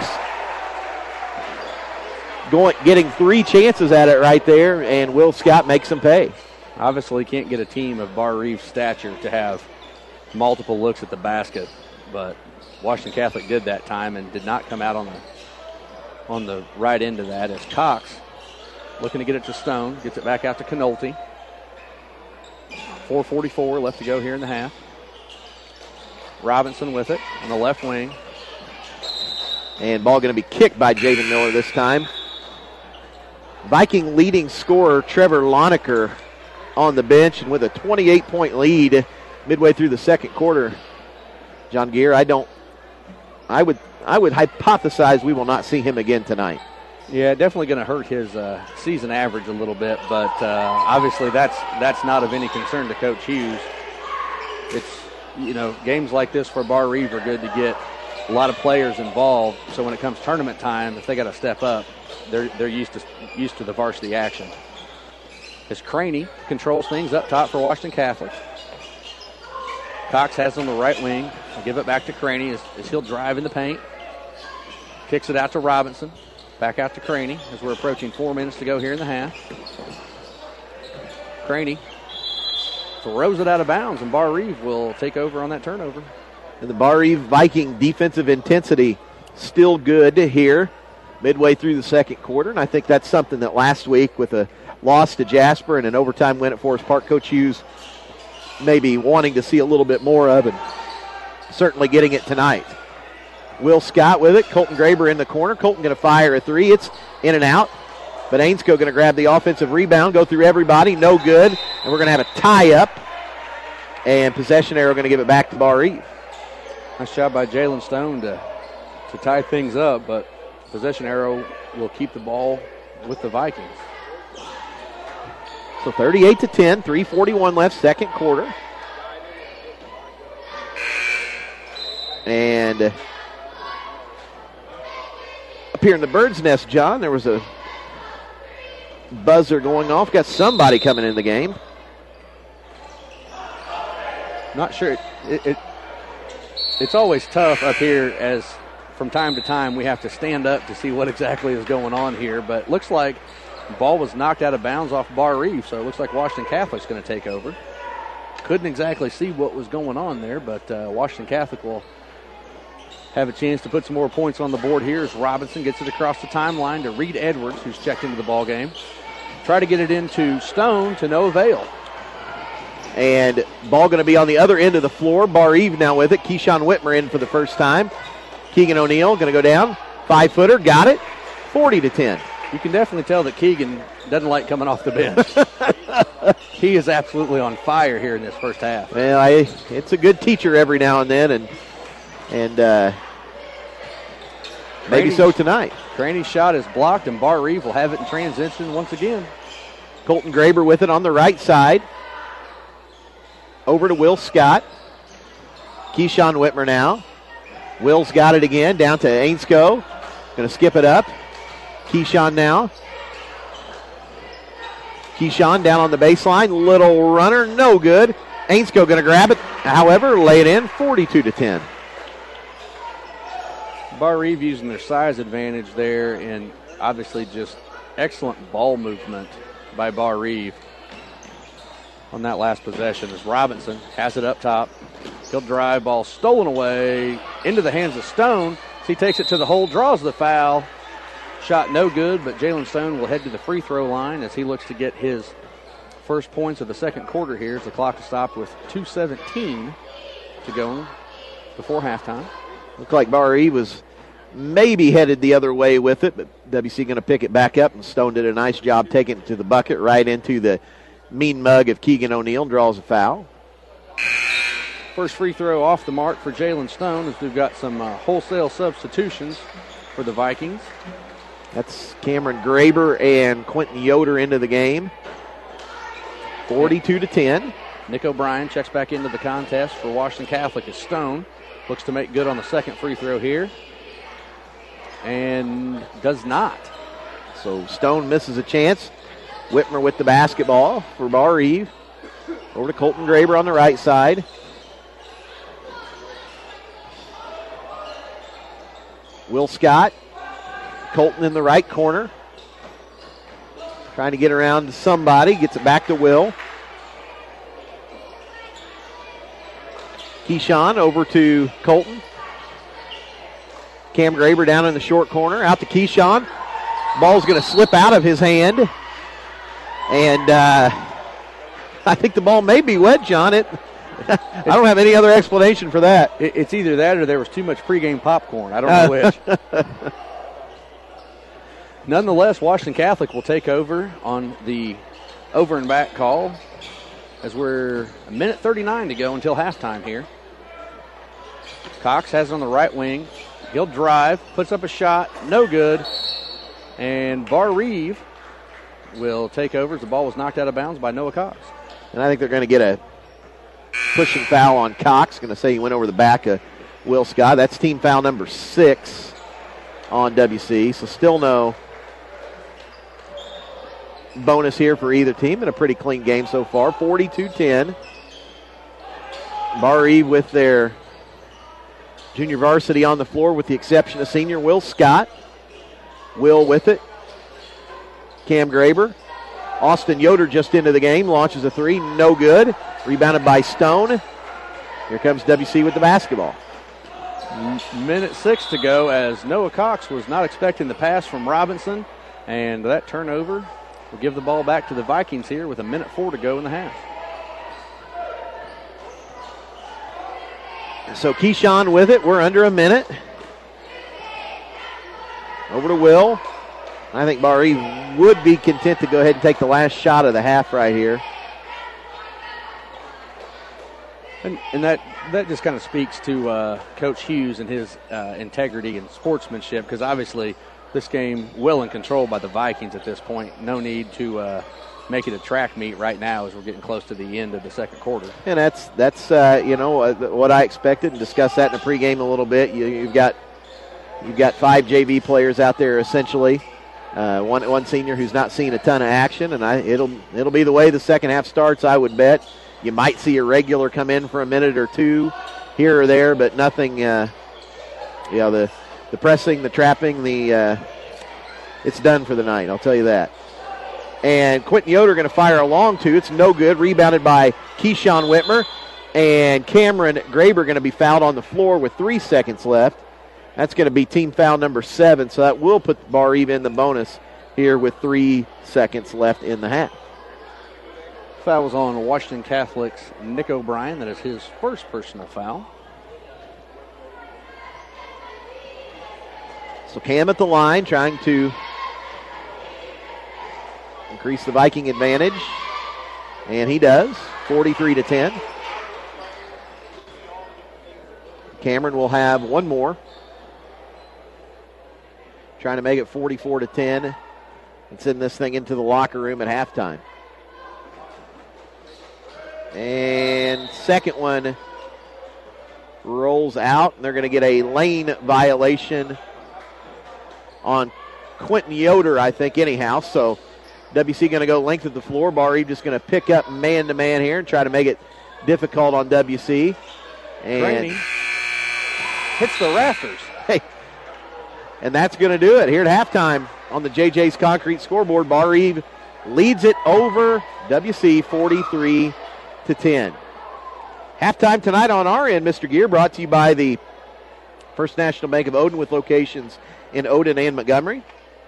getting three chances at it right there, and Will Scott makes them pay. Obviously can't get a team of Bar Reeve's stature to have multiple looks at the basket, but Washington Catholic did that time and did not come out on the right end of that, as Cox looking to get it to Stone, gets it back out to Canolti. 4:44 left to go here in the half. Robinson with it on the left wing. And ball going to be kicked by Jaden Miller this time. Viking leading scorer Trevor Loneker on the bench, and with a 28-point lead midway through the second quarter. John Gear, I would hypothesize we will not see him again tonight. Yeah, definitely going to hurt his season average a little bit, but obviously that's not of any concern to Coach Hughes. It's, games like this for Bar Reeve are good to get a lot of players involved, so when it comes tournament time, if they got to step up, they're used to the varsity action. As Craney controls things up top for Washington Catholic. Cox has on the right wing. I'll give it back to Craney as he'll drive in the paint. Kicks it out to Robinson. Back out to Craney as we're approaching 4 minutes to go here in the half. Craney throws it out of bounds, and Bar Reeve will take over on that turnover. And the Bar Reeve Viking defensive intensity still good here midway through the second quarter, and I think that's something that last week with a loss to Jasper and an overtime win at Forest Park, Coach Hughes may be wanting to see a little bit more of, and certainly getting it tonight. Will Scott with it. Colton Graber in the corner. Colton going to fire a three. It's in and out. But Ainscoe going to grab the offensive rebound, go through everybody. No good. And we're going to have a tie-up. And possession arrow going to give it back to Bar Reeve. Nice job by Jalen Stone to tie things up, but possession arrow will keep the ball with the Vikings. So 38-10, 3:41 left, second quarter. And up here in the Bird's Nest, John, there was a buzzer going off. Got somebody coming in the game. Not sure. It's always tough up here, as from time to time we have to stand up to see what exactly is going on here. But it looks like the ball was knocked out of bounds off Bar Reeve, so it looks like Washington Catholic's going to take over. Couldn't exactly see what was going on there, but Washington Catholic will have a chance to put some more points on the board here as Robinson gets it across the timeline to Reed Edwards, who's checked into the ball game. Try to get it into Stone, to no avail. And ball going to be on the other end of the floor. Bar Reeve now with it. Keyshawn Whitmer in for the first time. Keegan O'Neill going to go down. 5-footer, got it. 40-10. You can definitely tell that Keegan doesn't like coming off the bench. He is absolutely on fire here in this first half. Well, it's a good teacher every now and then, and maybe so tonight. Craney's shot is blocked, and Bar Reeve will have it in transition once again. Colton Graber with it on the right side. Over to Will Scott. Keyshawn Whitmer now. Will's got it again, down to Ainscoe. Going to skip it up. Keyshawn now. Keyshawn down on the baseline. Little runner, no good. Ainscoe going to grab it. However, lay it in, 42-10. Bar Reeve using their size advantage there, and obviously just excellent ball movement by Bar Reeve on that last possession as Robinson has it up top. He'll drive, ball stolen away into the hands of Stone. So he takes it to the hole, draws the foul. Shot no good, but Jalen Stone will head to the free throw line as he looks to get his first points of the second quarter here as the clock is stopped with 2:17 to go before halftime. Looked like Bar Reeve was maybe headed the other way with it, but WC going to pick it back up, and Stone did a nice job taking it to the bucket right into the mean mug of Keegan O'Neill, draws a foul. First free throw off the mark for Jalen Stone as we've got some wholesale substitutions for the Vikings. That's Cameron Graber and Quentin Yoder into the game. 42-10. Nick O'Brien checks back into the contest for Washington Catholic as Stone looks to make good on the second free throw here. And does not. So Stone misses a chance. Whitmer with the basketball for Bar Reeve. Over to Colton Graber on the right side. Will Scott. Colton in the right corner. Trying to get around to somebody. Gets it back to Will. Keyshawn over to Colton. Cam Graber down in the short corner. Out to Keyshawn. Ball's going to slip out of his hand. And I think the ball may be wet, John. I don't have any other explanation for that. It's either that or there was too much pregame popcorn. I don't know which. Nonetheless, Washington Catholic will take over on the over and back call as we're 1:39 to go until halftime here. Cox has it on the right wing. He'll drive, puts up a shot, no good. And Bar Reeve will take over as the ball was knocked out of bounds by Noah Cox. And I think they're going to get a pushing foul on Cox. Going to say he went over the back of Will Scott. That's team foul number 6 on WC. So still no bonus here for either team, and a pretty clean game so far. 42-10. Bar Reeve with their junior varsity on the floor with the exception of senior Will Scott. Will with it. Cam Graber. Austin Yoder just into the game. Launches a three. No good. Rebounded by Stone. Here comes WC with the basketball. 1:06 to go as Noah Cox was not expecting the pass from Robinson. And that turnover will give the ball back to the Vikings here with 1:04 to go in the half. So Keyshawn with it. We're under a minute. Over to Will. I think Bar Reeve would be content to go ahead and take the last shot of the half right here. And that just kind of speaks to Coach Hughes and his integrity and sportsmanship, because obviously this game well in control by the Vikings at this point. No need to make it a track meet right now as we're getting close to the end of the second quarter. And that's what I expected, and discussed that in the pregame a little bit. You've got 5 JV players out there essentially. One senior who's not seen a ton of action, and it'll be the way the second half starts, I would bet. You might see a regular come in for a minute or two here or there, but nothing. The pressing, the trapping, it's done for the night. I'll tell you that. And Quentin Yoder going to fire a long two. It's no good. Rebounded by Keyshawn Whitmer, and Cameron Graber going to be fouled on the floor with 3 seconds left. That's going to be team foul number 7, so that will put Bar Reeve in the bonus here with 3 seconds left in the half. Foul was on Washington Catholic's Nick O'Brien. That is his first personal foul. So Cam at the line trying to increase the Viking advantage. And he does, 43-10. Cameron will have one more. Trying to make it 44-10 and send this thing into the locker room at halftime. And second one rolls out, and they're going to get a lane violation on Quentin Yoder, I think, anyhow. So WC going to go length of the floor. Bar Eve just going to pick up man-to-man here and try to make it difficult on WC. And Training. Hits the rafters. Hey, and that's going to do it here at halftime on the JJ's Concrete scoreboard. Bar Eve leads it over WC 43-10. Halftime tonight on our end, Mr. Gear, brought to you by the First National Bank of Odin with locations in Odin and Montgomery.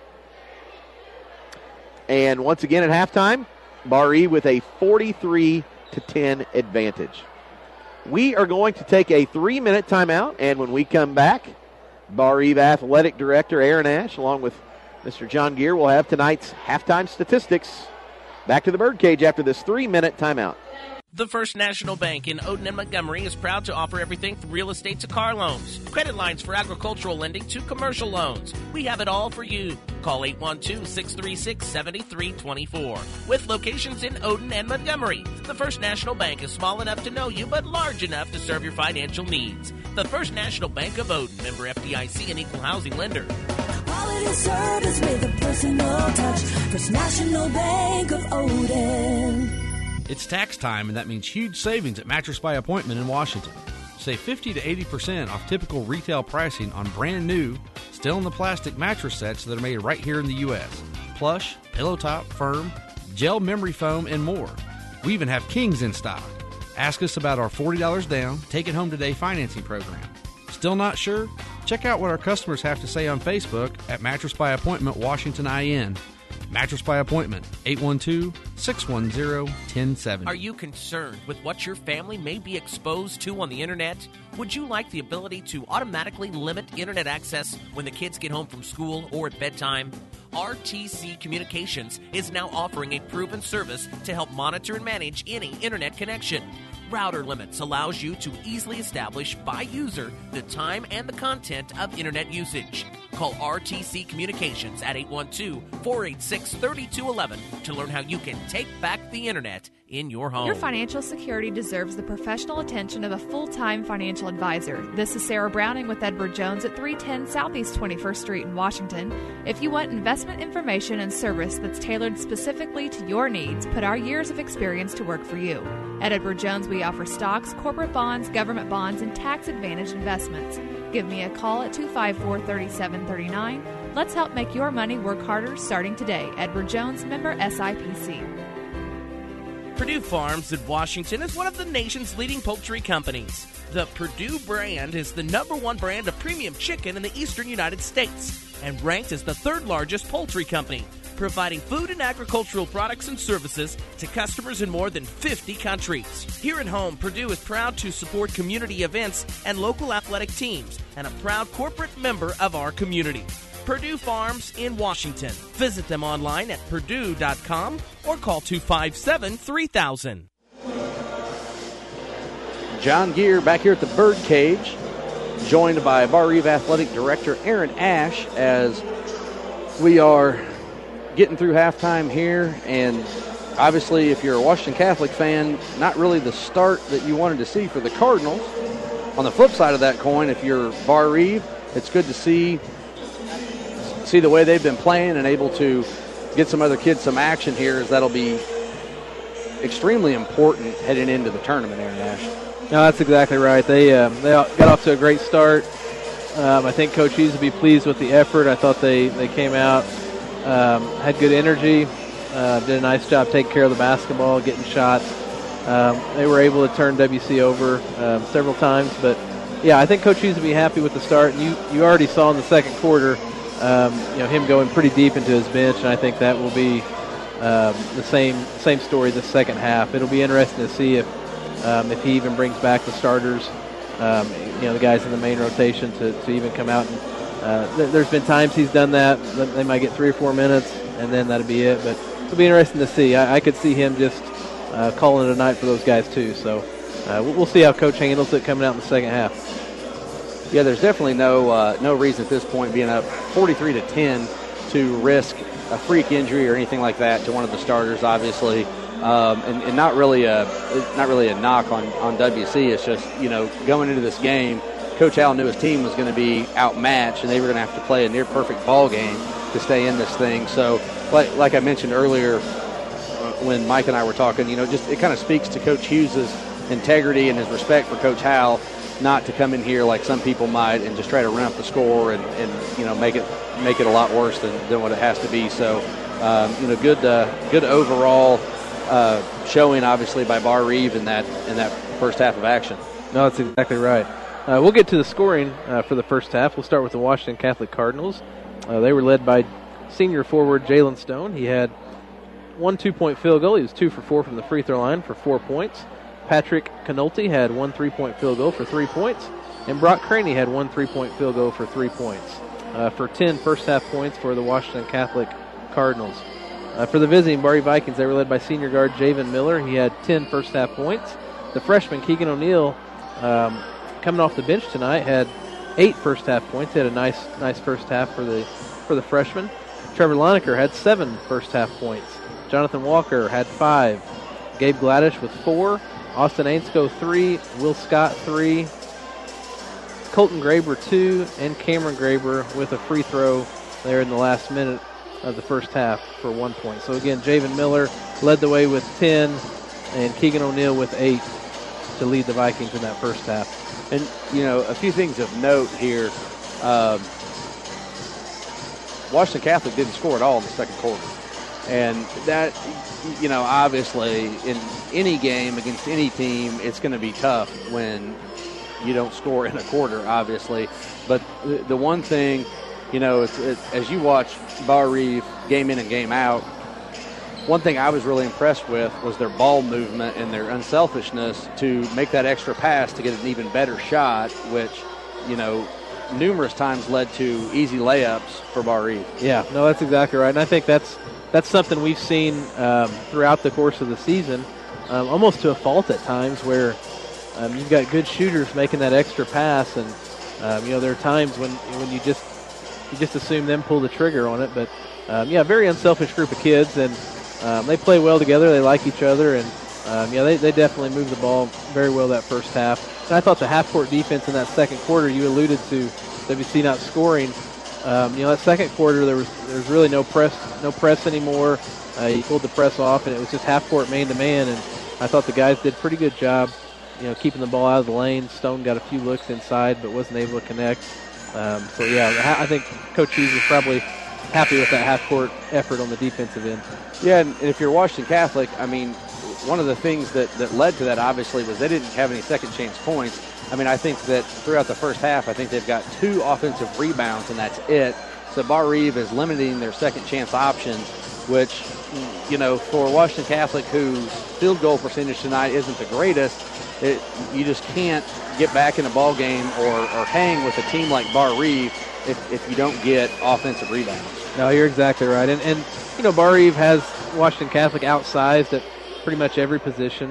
And once again at halftime, Bar Eve with a 43-10 advantage. We are going to take a 3-minute timeout, and when we come back, Bar Eve Athletic Director Aaron Ash, along with Mr. John Gear, will have tonight's halftime statistics. Back to the Birdcage after this 3-minute timeout. The First National Bank in Odin and Montgomery is proud to offer everything from real estate to car loans, credit lines for agricultural lending to commercial loans. We have it all for you. Call 812-636-7324. With locations in Odin and Montgomery, the First National Bank is small enough to know you, but large enough to serve your financial needs. The First National Bank of Odin, member FDIC and equal housing lender. Quality service with a personal touch. First National Bank of Odin. It's tax time, and that means huge savings at Mattress by Appointment in Washington. Save 50 to 80% off typical retail pricing on brand new, still in the plastic mattress sets that are made right here in the U.S. Plush, pillow top, firm, gel memory foam, and more. We even have kings in stock. Ask us about our $40 down, take it home today financing program. Still not sure? Check out what our customers have to say on Facebook at Mattress by Appointment Washington IN. Mattress by Appointment, 812-610-1070. Are you concerned with what your family may be exposed to on the internet? Would you like the ability to automatically limit internet access when the kids get home from school or at bedtime? RTC Communications is now offering a proven service to help monitor and manage any internet connection. Router Limits allows you to easily establish by user the time and the content of internet usage. Call RTC Communications at 812-486-3211 to learn how you can take back the internet in your home. Your financial security deserves the professional attention of a full-time financial advisor. This is Sarah Browning with Edward Jones at 310 Southeast 21st Street in Washington. If you want investment information and service that's tailored specifically to your needs, put our years of experience to work for you. At Edward Jones, we offer stocks, corporate bonds, government bonds, and tax-advantaged investments. Give me a call at 254-3739. Let's help make your money work harder starting today. Edward Jones, member SIPC. Purdue Farms in Washington is one of the nation's leading poultry companies. The Purdue brand is the #1 brand of premium chicken in the eastern United States and ranked as the 3rd largest poultry company, providing food and agricultural products and services to customers in more than 50 countries. Here at home, Purdue is proud to support community events and local athletic teams and a proud corporate member of our community. Purdue Farms in Washington. Visit them online at purdue.com or call 257-3000. John Gear back here at the Birdcage, joined by Bar Eve Athletic Director Aaron Ash as we are getting through halftime here. And obviously, if you're a Washington Catholic fan, not really the start that you wanted to see for the Cardinals. On the flip side of that coin, if you're Bar Eve, it's good to see the way they've been playing and able to get some other kids some action here, as that'll be extremely important heading into the tournament, Aaron Ash. No, that's exactly right. They got off to a great start. I think Coach Hughes will be pleased with the effort. I thought they came out, had good energy, did a nice job taking care of the basketball, getting shots. They were able to turn WC over several times. But, yeah, I think Coach Hughes will be happy with the start. And you already saw in the second quarter him going pretty deep into his bench, and I think that will be the same story this second half. It'll be interesting to see if he even brings back the starters, the guys in the main rotation to even come out There's been times he's done that. They might get 3 or 4 minutes, and then that'll be it. But it'll be interesting to see. I could see him just calling it a night for those guys too. So we'll see how Coach handles it coming out in the second half. Yeah, there's definitely no reason at this point, being up 43-10, to risk a freak injury or anything like that to one of the starters, obviously. And not really a knock on WC. It's just, going into this game, Coach Howell knew his team was going to be outmatched, and they were going to have to play a near-perfect ball game to stay in this thing. So, like I mentioned earlier when Mike and I were talking, just it kind of speaks to Coach Hughes' integrity and his respect for Coach Howell, not to come in here like some people might and just try to run up the score and make it a lot worse than what it has to be. So, good overall showing, obviously, by Bar Eve in that first half of action. No, that's exactly right. We'll get to the scoring for the first half. We'll start with the Washington Catholic Cardinals. They were led by senior forward Jalen Stone. He had 1 2-point field goal. He was 2 for 4 from the free throw line for 4 points. Patrick Canolti had 1 3-point field goal for 3 points. And Brock Craney had 1 3-point field goal for 3 points. For 10 first half points for the Washington Catholic Cardinals. For the visiting Bar Eve Vikings, they were led by senior guard Javen Miller. He had 10 first half points. The freshman Keegan O'Neill, coming off the bench tonight, had 8 first half points. He had a nice first half for the freshman. Trevor Loneker had 7 first half points. Jonathan Walker had 5. Gabe Gladish with 4. Austin Ainsko 3. Will Scott 3. Colton Graber 2. And Cameron Graber with a free throw there in the last minute of the first half for 1 point. So again, Javen Miller led the way with 10, and Keegan O'Neill with 8 to lead the Vikings in that first half. And, a few things of note here. Washington Catholic didn't score at all in the second quarter. And that, obviously in any game against any team, it's going to be tough when you don't score in a quarter, obviously. But the one thing, as you watch Bar Eve game in and game out, one thing I was really impressed with was their ball movement and their unselfishness to make that extra pass to get an even better shot, which, numerous times led to easy layups for Bar Eve. Yeah, no, that's exactly right. And I think that's something we've seen throughout the course of the season, almost to a fault at times, where you've got good shooters making that extra pass, and there are times when you just assume them pull the trigger on it. But very unselfish group of kids, and they play well together. They like each other, and they definitely move the ball very well that first half. And I thought the half-court defense in that second quarter, you alluded to WC not scoring. That second quarter there was really no press anymore. He pulled the press off, and it was just half-court man-to-man. And I thought the guys did a pretty good job, keeping the ball out of the lane. Stone got a few looks inside, but wasn't able to connect. I think Coach Hughes is probably happy with that half-court effort on the defensive end. Yeah, and if you're Washington Catholic, one of the things that led to that, obviously, was they didn't have any second-chance points. I think that throughout the first half, I think they've got 2 offensive rebounds, and that's it. So Bar Eve is limiting their second-chance options, which, for Washington Catholic, whose field goal percentage tonight isn't the greatest, you just can't get back in a ball game or hang with a team like Bar Eve if you don't get offensive rebounds. No, you're exactly right. And Bar Eve has Washington Catholic outsized at pretty much every position.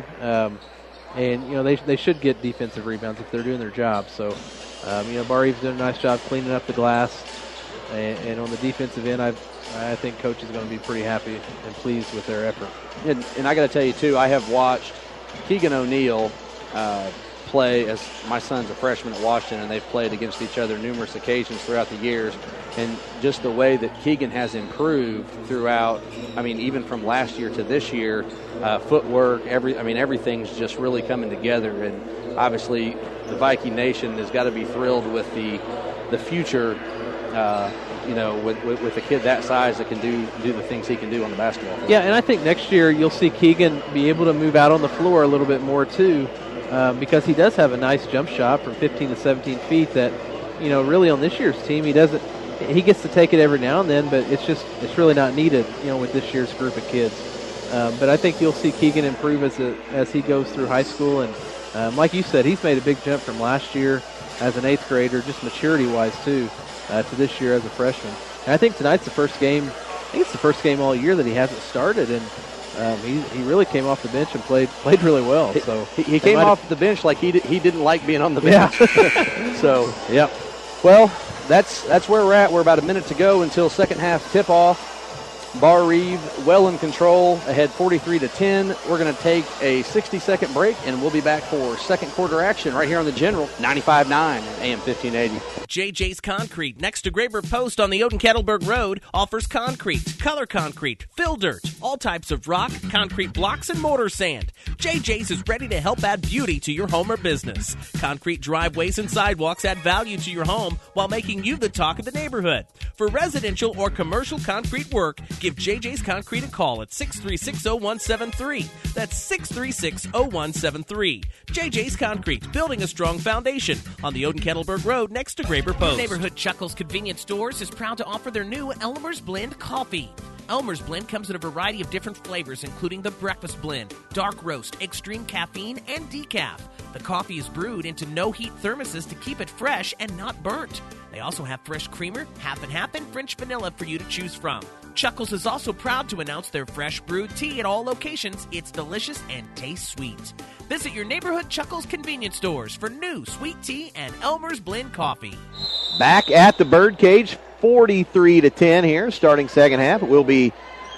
They should get defensive rebounds if they're doing their job. So, Bar Eve's doing a nice job cleaning up the glass. And on the defensive end, I think Coach is going to be pretty happy and pleased with their effort. And I got to tell you, too, I have watched Keegan O'Neill play, as my son's a freshman at Washington, and they've played against each other numerous occasions throughout the years. And just the way that Keegan has improved throughout, even from last year to this year, footwork, everything's just really coming together. And obviously the Viking Nation has got to be thrilled with the future, with a kid that size that can do the things he can do on the basketball field. Yeah, and I think next year you'll see Keegan be able to move out on the floor a little bit more too, because he does have a nice jump shot from 15 to 17 feet that, really on this year's team he gets to take it every now and then, but it's really not needed, with this year's group of kids. But I think you'll see Keegan improve as he goes through high school, and like you said, he's made a big jump from last year. as an 8th grader, just maturity-wise too, to this year as a freshman. And I think tonight's the first game. I think it's the first game all year that he hasn't started, and he really came off the bench and played really well. So he came off the bench like he didn't like being on the bench. Yeah. So yep. Well, that's where we're at. We're about a minute to go until second half tip-off. Bar Reeve well in control, ahead 43-10. We're going to take a 60-second break, and we'll be back for second quarter action right here on the General 95.9 AM 1580. JJ's Concrete, next to Graber Post on the Oden-Kettleberg Road, offers concrete, color concrete, fill dirt, all types of rock, concrete blocks, and mortar sand. JJ's is ready to help add beauty to your home or business. Concrete driveways and sidewalks add value to your home while making you the talk of the neighborhood. For residential or commercial concrete work, give JJ's Concrete a call at 636-0173. That's 636-0173. JJ's Concrete, building a strong foundation on the Oden-Kettleberg Road next to Graber Post. Neighborhood Chuckles Convenience Stores is proud to offer their new Elmer's Blend coffee. Elmer's Blend comes in a variety of different flavors, including the breakfast blend, dark roast, extreme caffeine, and decaf. The coffee is brewed into no-heat thermoses to keep it fresh and not burnt. They also have fresh creamer, half and half, and French vanilla for you to choose from. Chuckles is also proud to announce their fresh brewed tea at all locations. It's delicious and tastes sweet. Visit your neighborhood Chuckles convenience stores for new sweet tea and Elmer's Blend coffee. Back at the Birdcage, 43-10 here, starting second half. It will be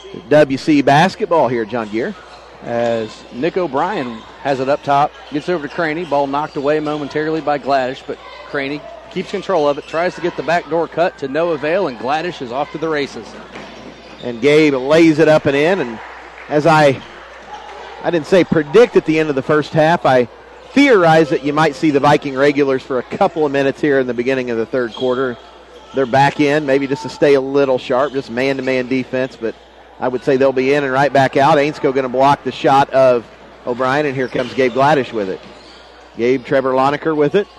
WC basketball here, John Gear. As Nick O'Brien has it up top, gets over to Craney. Ball knocked away momentarily by Gladish, but Craney keeps control of it, tries to get the backdoor cut to no avail, and Gladish is off to the races. And Gabe lays it up and in, and as I didn't say predict at the end of the first half, I theorized that you might see the Viking regulars for a couple of minutes here in the beginning of the third quarter. They're back in, maybe just to stay a little sharp, just man-to-man defense, but I would say they'll be in and right back out. Ainscoe going to block the shot of O'Brien, and here comes Gabe Gladish with it. Gabe Trevor Loneker with it.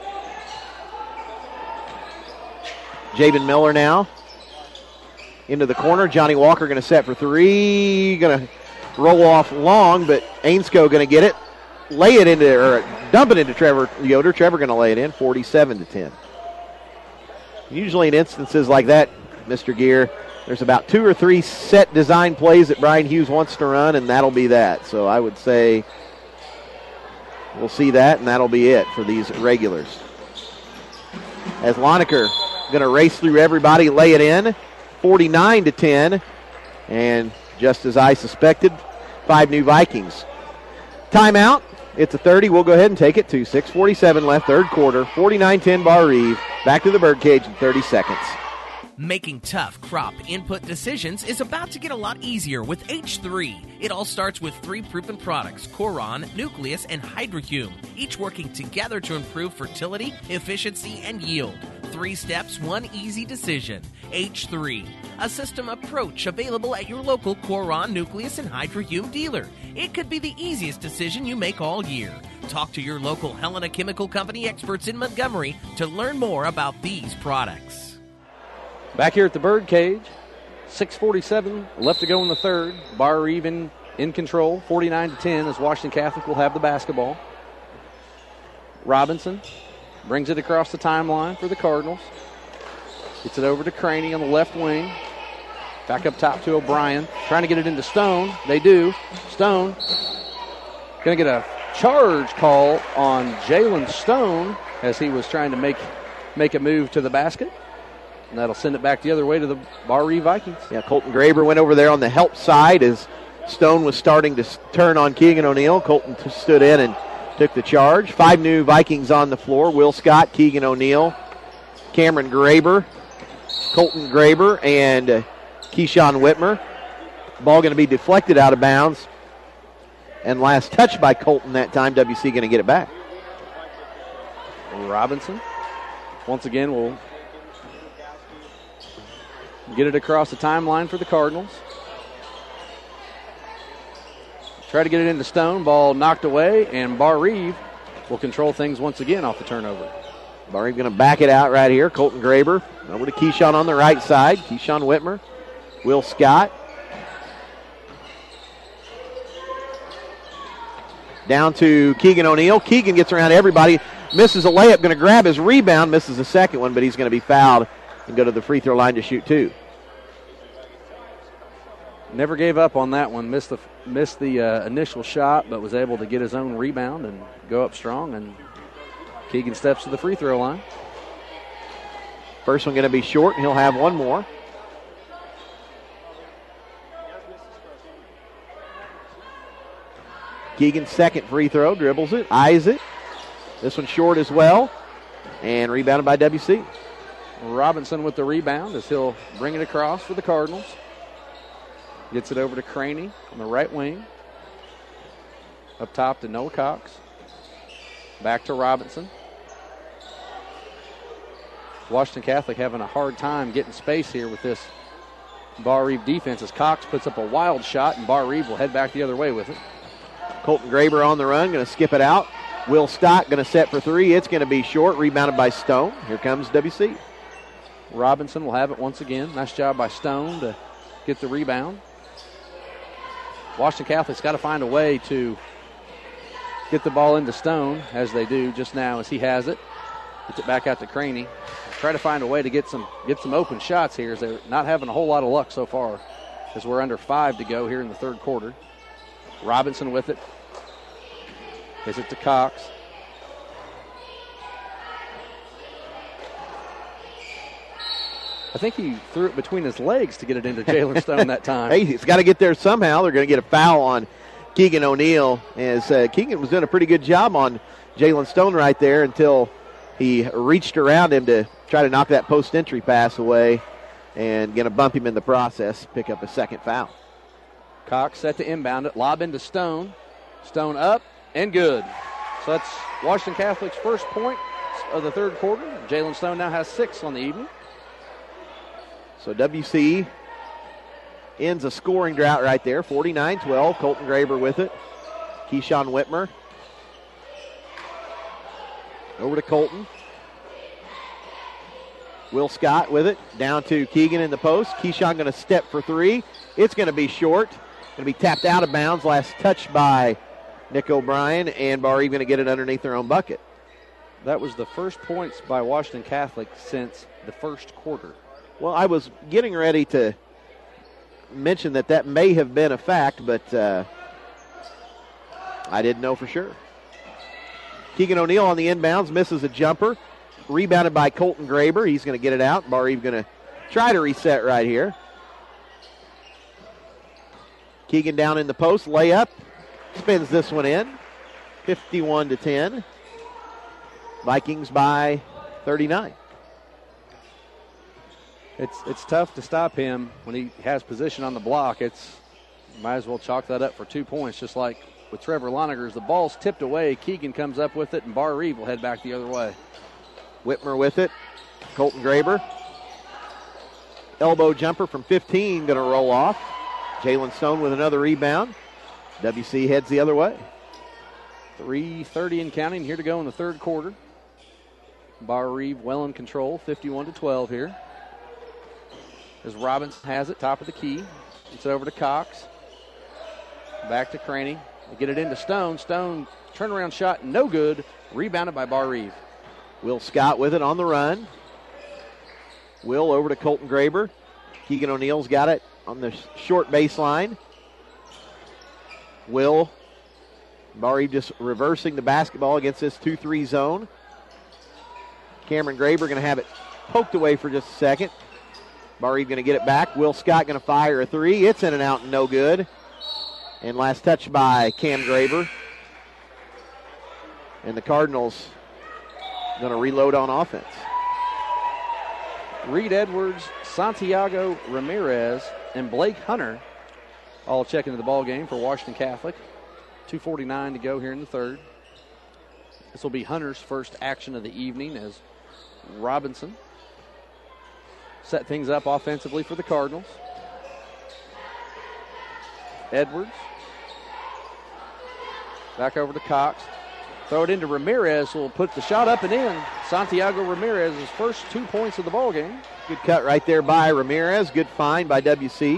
Javen Miller now into the corner. Johnny Walker going to set for three. Going to roll off long, but Ainscoe going to get it. Lay it into, or dump it into Trevor Yoder. Trevor going to lay it in, 47-10. Usually in instances like that, Mr. Gear, there's about 2 or 3 set design plays that Brian Hughes wants to run, and that'll be that. So I would say we'll see that, and that'll be it for these regulars. As Loneker going to race through everybody, lay it in, 49-10. And just as I suspected, 5 new Vikings. Timeout. It's a 30. We'll go ahead and take it to 6:47 left, third quarter. 49-10 Bar Reeve. Back to the Birdcage in 30 seconds. Making tough crop input decisions is about to get a lot easier with H3. It all starts with 3 proven products, Coron, Nucleus, and Hydrohume, each working together to improve fertility, efficiency, and yield. 3 steps, 1 easy decision. H3, a system approach available at your local Coron, Nucleus, and Hydrohume dealer. It could be the easiest decision you make all year. Talk to your local Helena Chemical Company experts in Montgomery to learn more about these products. Back here at the Birdcage, 6:47 left to go in the third. Bar Reeve in control, 49-10 as Washington Catholic will have the basketball. Robinson brings it across the timeline for the Cardinals. Gets it over to Craney on the left wing. Back up top to O'Brien. Trying to get it into Stone. They do. Stone going to get a charge call on Jalen Stone as he was trying to make a move to the basket. And that'll send it back the other way to the Bar Reeve Vikings. Yeah, Colton Graber went over there on the help side as Stone was starting to turn on Keegan O'Neill. Colton stood in and took the charge. 5 new Vikings on the floor. Will Scott, Keegan O'Neill, Cameron Graber, Colton Graber, and Keyshawn Whitmer. Ball going to be deflected out of bounds. And last touch by Colton that time. WC going to get it back. Robinson once again will get it across the timeline for the Cardinals. Try to get it into Stone. Ball knocked away, and Bar Reeve will control things once again off the turnover. Bar Reeve going to back it out right here. Colton Graber over to Keyshawn on the right side. Keyshawn Whitmer. Will Scott. Down to Keegan O'Neill. Keegan gets around everybody. misses a layup, going to grab his rebound, misses the second one, but he's going to be fouled and go to the free throw line to shoot 2. Never gave up on that one. Missed the initial shot, but was able to get his own rebound and go up strong. And Keegan steps to the free throw line. First one going to be short, and he'll have one more. Keegan's second free throw, dribbles it, eyes it. This one short as well, and rebounded by WC. Robinson with the rebound as he'll bring it across for the Cardinals. Gets it over to Craney on the right wing. Up top to Noah Cox. Back to Robinson. Washington Catholic having a hard time getting space here with this Bar Reeve defense as Cox puts up a wild shot, and Bar Reeve will head back the other way with it. Colton Graber on the run, going to skip it out. Will Stott going to set for 3. It's going to be short, rebounded by Stone. Here comes WC. Robinson will have it once again. Nice job by Stone to get the rebound. Washington Catholic's got to find a way to get the ball into Stone, as they do just now as he has it. Gets it back out to Craney. Try to find a way to get some open shots here, as they're not having a whole lot of luck so far, as we're under 5 to go here in the third quarter. Robinson with it. Gives it to Cox. I think he threw it between his legs to get it into Jalen Stone that time. Hey, he's got to get there somehow. They're going to get a foul on Keegan O'Neill, as Keegan was doing a pretty good job on Jalen Stone right there until he reached around him to try to knock that post-entry pass away, and going to bump him in the process, pick up a second foul. Cox set to inbound it, lob into Stone. Stone up and good. So that's Washington Catholic's first point of the third quarter. Jalen Stone now has 6 on the evening. So WC ends a scoring drought right there, 49-12. Colton Graber with it. Keyshawn Whitmer. Over to Colton. Will Scott with it. Down to Keegan in the post. Keyshawn going to step for 3. It's going to be short. Going to be tapped out of bounds. Last touch by Nick O'Brien, and Bar Eve going to get it underneath their own bucket. That was the first points by Washington Catholic since the first quarter. Well, I was getting ready to mention that may have been a fact, but I didn't know for sure. Keegan O'Neill on the inbounds, misses a jumper. Rebounded by Colton Graber. He's going to get it out. Bar Eve going to try to reset right here. Keegan down in the post, layup. Spins this one in. 51-10. Vikings by 39. It's tough to stop him when he has position on the block. Might as well chalk that up for 2 points, just like with Trevor Loniger. As the ball's tipped away, Keegan comes up with it, and Bar Reeve will head back the other way. Whitmer with it. Colton Graber. Elbow jumper from 15, going to roll off. Jalen Stone with another rebound. WC heads the other way. 3:30 and counting here to go in the third quarter. Bar Reeve well in control, 51-12 here. As Robinson has it, top of the key. Gets it over to Cox. Back to Craney. They get it into Stone. Stone, turnaround shot, no good. Rebounded by Bar Reeve. Will Scott with it on the run. Will over to Colton Graber. Keegan O'Neill's got it on the short baseline. Will. Bar Reeve just reversing the basketball against this 2-3 zone. Cameron Graber going to have it poked away for just a second. Bar Reeve going to get it back. Will Scott going to fire a 3. It's in and out and no good. And last touch by Cam Graber. And the Cardinals going to reload on offense. Reed Edwards, Santiago Ramirez, and Blake Hunter all check into the ball game for Washington Catholic. 2:49 to go here in the third. This will be Hunter's first action of the evening as Robinson set things up offensively for the Cardinals. Edwards. Back over to Cox. Throw it into Ramirez, who will put the shot up and in. Santiago Ramirez's first 2 points of the ball game. Good cut right there by Ramirez. Good find by WC.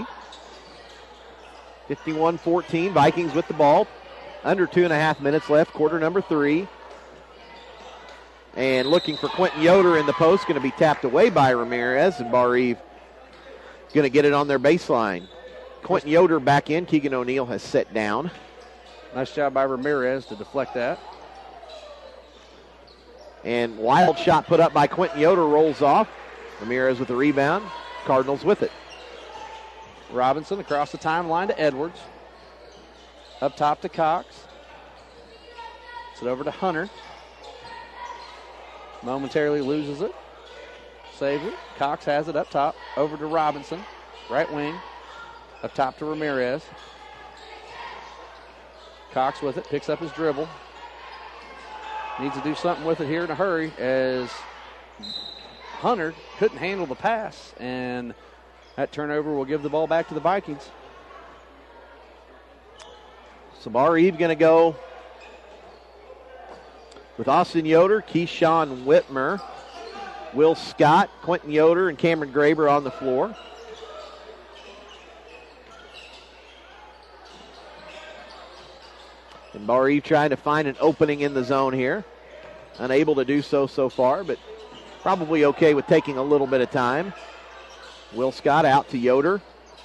51-14. Vikings with the ball. Under 2.5 minutes left. Quarter number 3. And looking for Quentin Yoder in the post, going to be tapped away by Ramirez, and Bar Eve going to get it on their baseline. Quentin Yoder back in. Keegan O'Neill has set down. Nice job by Ramirez to deflect that. And wild shot put up by Quentin Yoder rolls off. Ramirez with the rebound. Cardinals with it. Robinson across the timeline to Edwards. Up top to Cox. It's it over to Hunter. Momentarily loses it. Saves it. Cox has it up top. Over to Robinson. Right wing. Up top to Ramirez. Cox with it. Picks up his dribble. Needs to do something with it here in a hurry as Hunter couldn't handle the pass. And that turnover will give the ball back to the Vikings. So Bar Eve going to go with Austin Yoder, Keyshawn Whitmer, Will Scott, Quentin Yoder, and Cameron Graber on the floor. And Bar Eve trying to find an opening in the zone here. Unable to do so far, but probably okay with taking a little bit of time. Will Scott out to Yoder.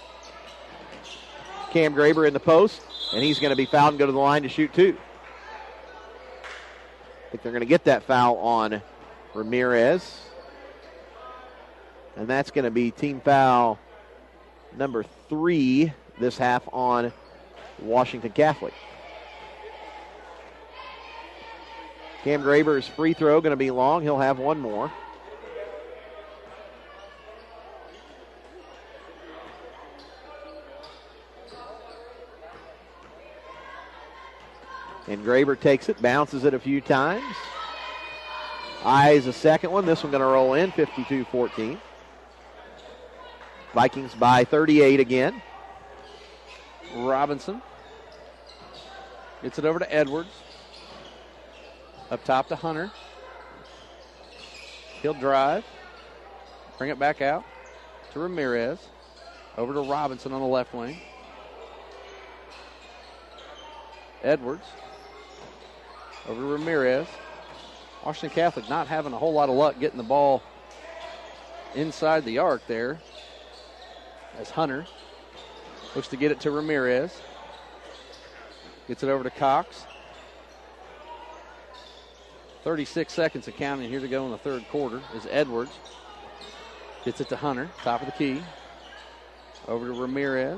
Cam Graber in the post, and he's going to be fouled and go to the line to shoot two. I think they're going to get that foul on Ramirez. And that's going to be team foul number 3 this half on Washington Catholic. Cam Graber's free throw going to be long. He'll have one more. And Graber takes it, bounces it a few times. Eyes a second one. This one going to roll in, 52-14. Vikings by 38 again. Robinson gets it over to Edwards. Up top to Hunter. He'll drive. Bring it back out to Ramirez. Over to Robinson on the left wing. Edwards. Over to Ramirez. Washington Catholic not having a whole lot of luck getting the ball inside the arc there. As Hunter looks to get it to Ramirez. Gets it over to Cox. 36 seconds of counting here to go in the third quarter as Edwards gets it to Hunter, top of the key. Over to Ramirez.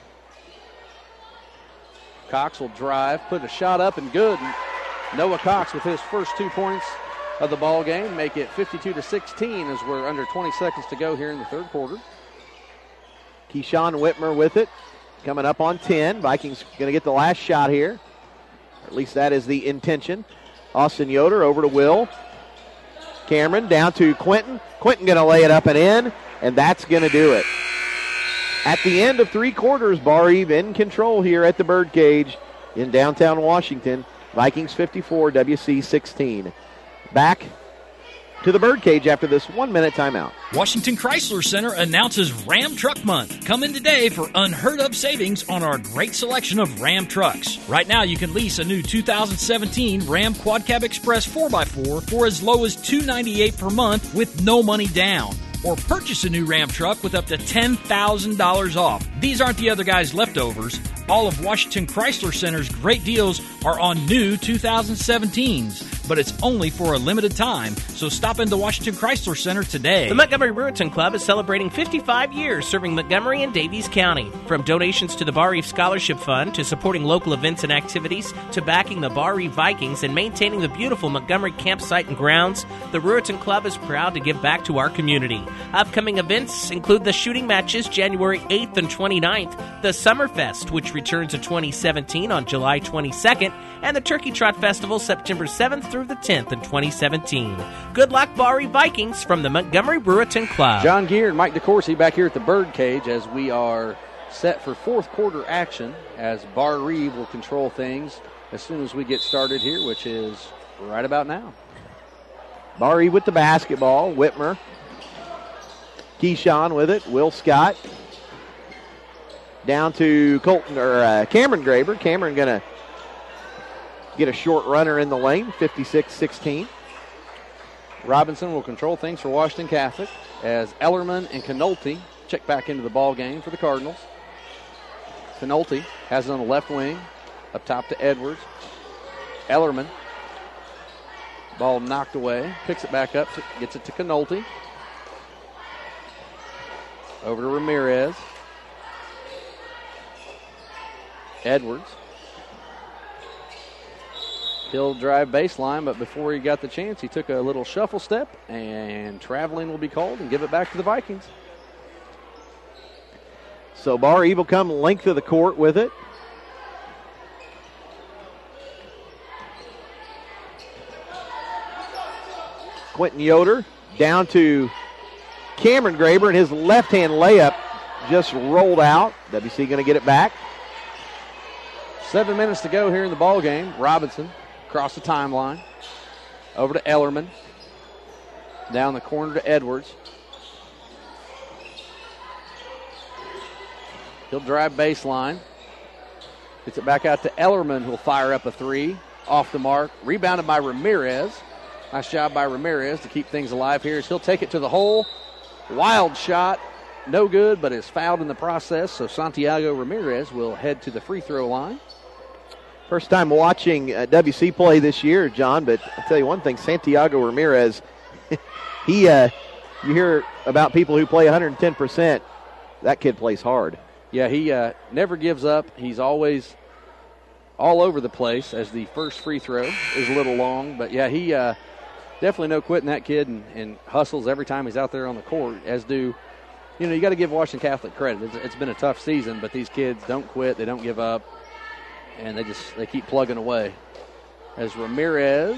Cox will drive, put a shot up and good. And Noah Cox with his first 2 points of the ball game make it 52-16 as we're under 20 seconds to go here in the third quarter. Keyshawn Whitmer with it, coming up on 10. Vikings going to get the last shot here. Or at least that is the intention. Austin Yoder over to Will. Cameron down to Quentin. Quentin going to lay it up and in, and that's going to do it. At the end of 3 quarters, Bar Eve in control here at the Birdcage in downtown Washington. Vikings 54, WC 16. Back to the Birdcage after this 1-minute timeout. Washington Chrysler Center announces Ram Truck Month. Come in today for unheard of savings on our great selection of Ram trucks. Right now, you can lease a new 2017 Ram Quad Cab Express 4x4 for as low as $298 per month with no money down. Or purchase a new Ram truck with up to $10,000 off. These aren't the other guys' leftovers. All of Washington Chrysler Center's great deals are on new 2017s, but it's only for a limited time, so stop into Washington Chrysler Center today. The Montgomery Brewerton Club is celebrating 55 years serving Montgomery and Davies County. From donations to the Bar Eve Scholarship Fund to supporting local events and activities to backing the Bar Eve Vikings and maintaining the beautiful Montgomery campsite and grounds, the Brewerton Club is proud to give back to our community. Upcoming events include the shooting matches January 8th and 29th, the Summerfest, which returns to 2017 on July 22nd, and the Turkey Trot Festival September 7th through the 10th in 2017. Good luck, Bar Eve Vikings, from the Montgomery Brewerton Club. John Gear and Mike DeCourcy back here at the Birdcage as we are set for fourth quarter action as Bar Eve will control things as soon as we get started here, which is right about now. Bar Eve with the basketball. Whitmer. Keyshawn with it. Will Scott. Down to Cameron Graber. Cameron going to get a short runner in the lane, 56-16. Robinson will control things for Washington Catholic as Ellerman and Canolti check back into the ball game for the Cardinals. Canolti has it on the left wing, up top to Edwards. Ellerman, ball knocked away, picks it back up, gets it to Canolti. Over to Ramirez. Edwards. He'll drive baseline, but before he got the chance, he took a little shuffle step, and traveling will be called and give it back to the Vikings. So Bar Eve will come length of the court with it. Quentin Yoder down to Cameron Graber, and his left-hand layup just rolled out. WC going to get it back. 7 minutes to go here in the ball game. Robinson across the timeline. Over to Ellerman. Down the corner to Edwards. He'll drive baseline. Gets it back out to Ellerman, who'll fire up a three. Off the mark. Rebounded by Ramirez. Nice job by Ramirez to keep things alive here. He'll take it to the hole. Wild shot. No good, but is fouled in the process. So Santiago Ramirez will head to the free throw line. First time watching WC play this year, John, but I'll tell you one thing, Santiago Ramirez, you hear about people who play 110%. That kid plays hard. Yeah, he never gives up. He's always all over the place as the first free throw is a little long. But, yeah, he definitely no quitting that kid and hustles every time he's out there on the court, as do, you got to give Washington Catholic credit. It's been a tough season, but these kids don't quit. They don't give up. And they keep plugging away. As Ramirez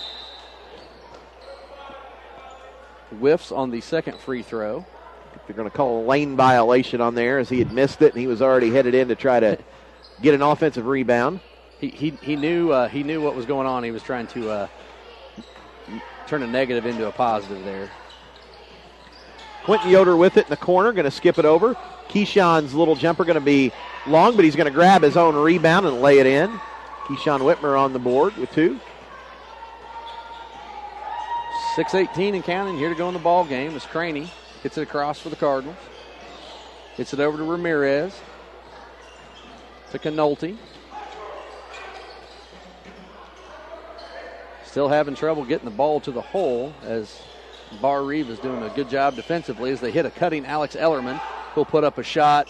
whiffs on the second free throw. They're going to call a lane violation on there, as he had missed it and he was already headed in to try to get an offensive rebound. He knew what was going on. He was trying to turn a negative into a positive there. Quentin Yoder with it in the corner, going to skip it over. Keyshawn's little jumper going to be long, but he's going to grab his own rebound and lay it in. Keyshawn Whitmer on the board with two. 6:18 and counting here to go in the ball game as Craney gets it across for the Cardinals. Gets it over to Ramirez. To Canolti. Still having trouble getting the ball to the hole as Bar Reeve is doing a good job defensively as they hit a cutting Alex Ellerman. He'll put up a shot.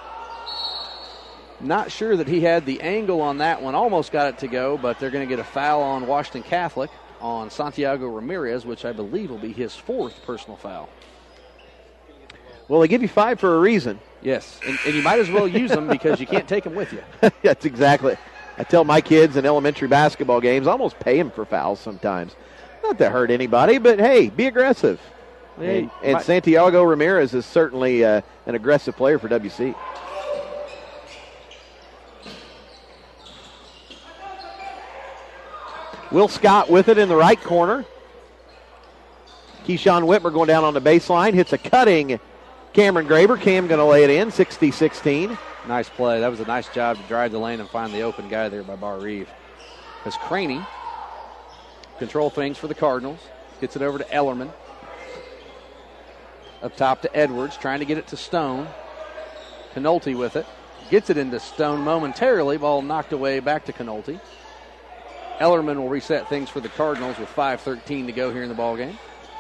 Not sure that he had the angle on that one. Almost got it to go, but they're going to get a foul on Washington Catholic on Santiago Ramirez, which I believe will be his fourth personal foul. Well, they give you 5 for a reason. Yes, and you might as well use them because you can't take them with you. That's exactly. I tell my kids in elementary basketball games, I almost pay them for fouls sometimes. Not to hurt anybody, but, hey, be aggressive. Hey, and Santiago Ramirez is certainly an aggressive player for WC. Will Scott with it in the right corner. Keyshawn Whitmer going down on the baseline. Hits a cutting Cameron Graber. Cam going to lay it in, 60-16. Nice play. That was a nice job to drive the lane and find the open guy there by Bar Reeve. As Craney control things for the Cardinals. Gets it over to Ellerman. Up top to Edwards, trying to get it to Stone. Canolti with it. Gets it into Stone momentarily. Ball knocked away back to Canolti. Ellerman will reset things for the Cardinals with 5:13 to go here in the ballgame.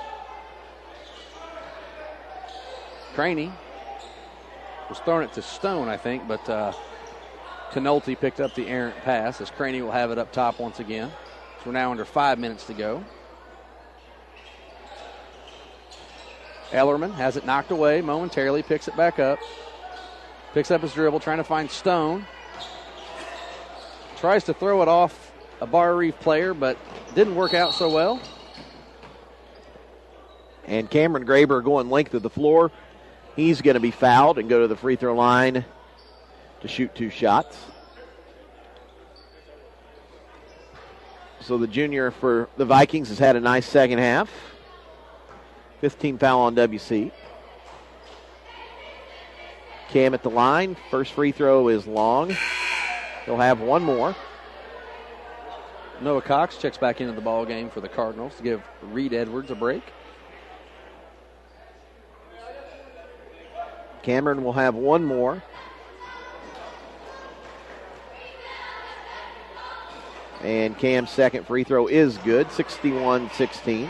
Craney was throwing it to Stone, I think, but Canolti picked up the errant pass as Craney will have it up top once again. So we're now under 5 minutes to go. Ellerman has it knocked away momentarily, picks it back up. Picks up his dribble, trying to find Stone. Tries to throw it off a Bar Reeve player, but didn't work out so well. And Cameron Graber going length of the floor. He's going to be fouled and go to the free throw line to shoot 2 shots. So the junior for the Vikings has had a nice second half. 15 foul on WC. Cam at the line. First free throw is long. He'll have one more. Noah Cox checks back into the ball game for the Cardinals to give Reed Edwards a break. Cameron will have one more. And Cam's second free throw is good, 61-16.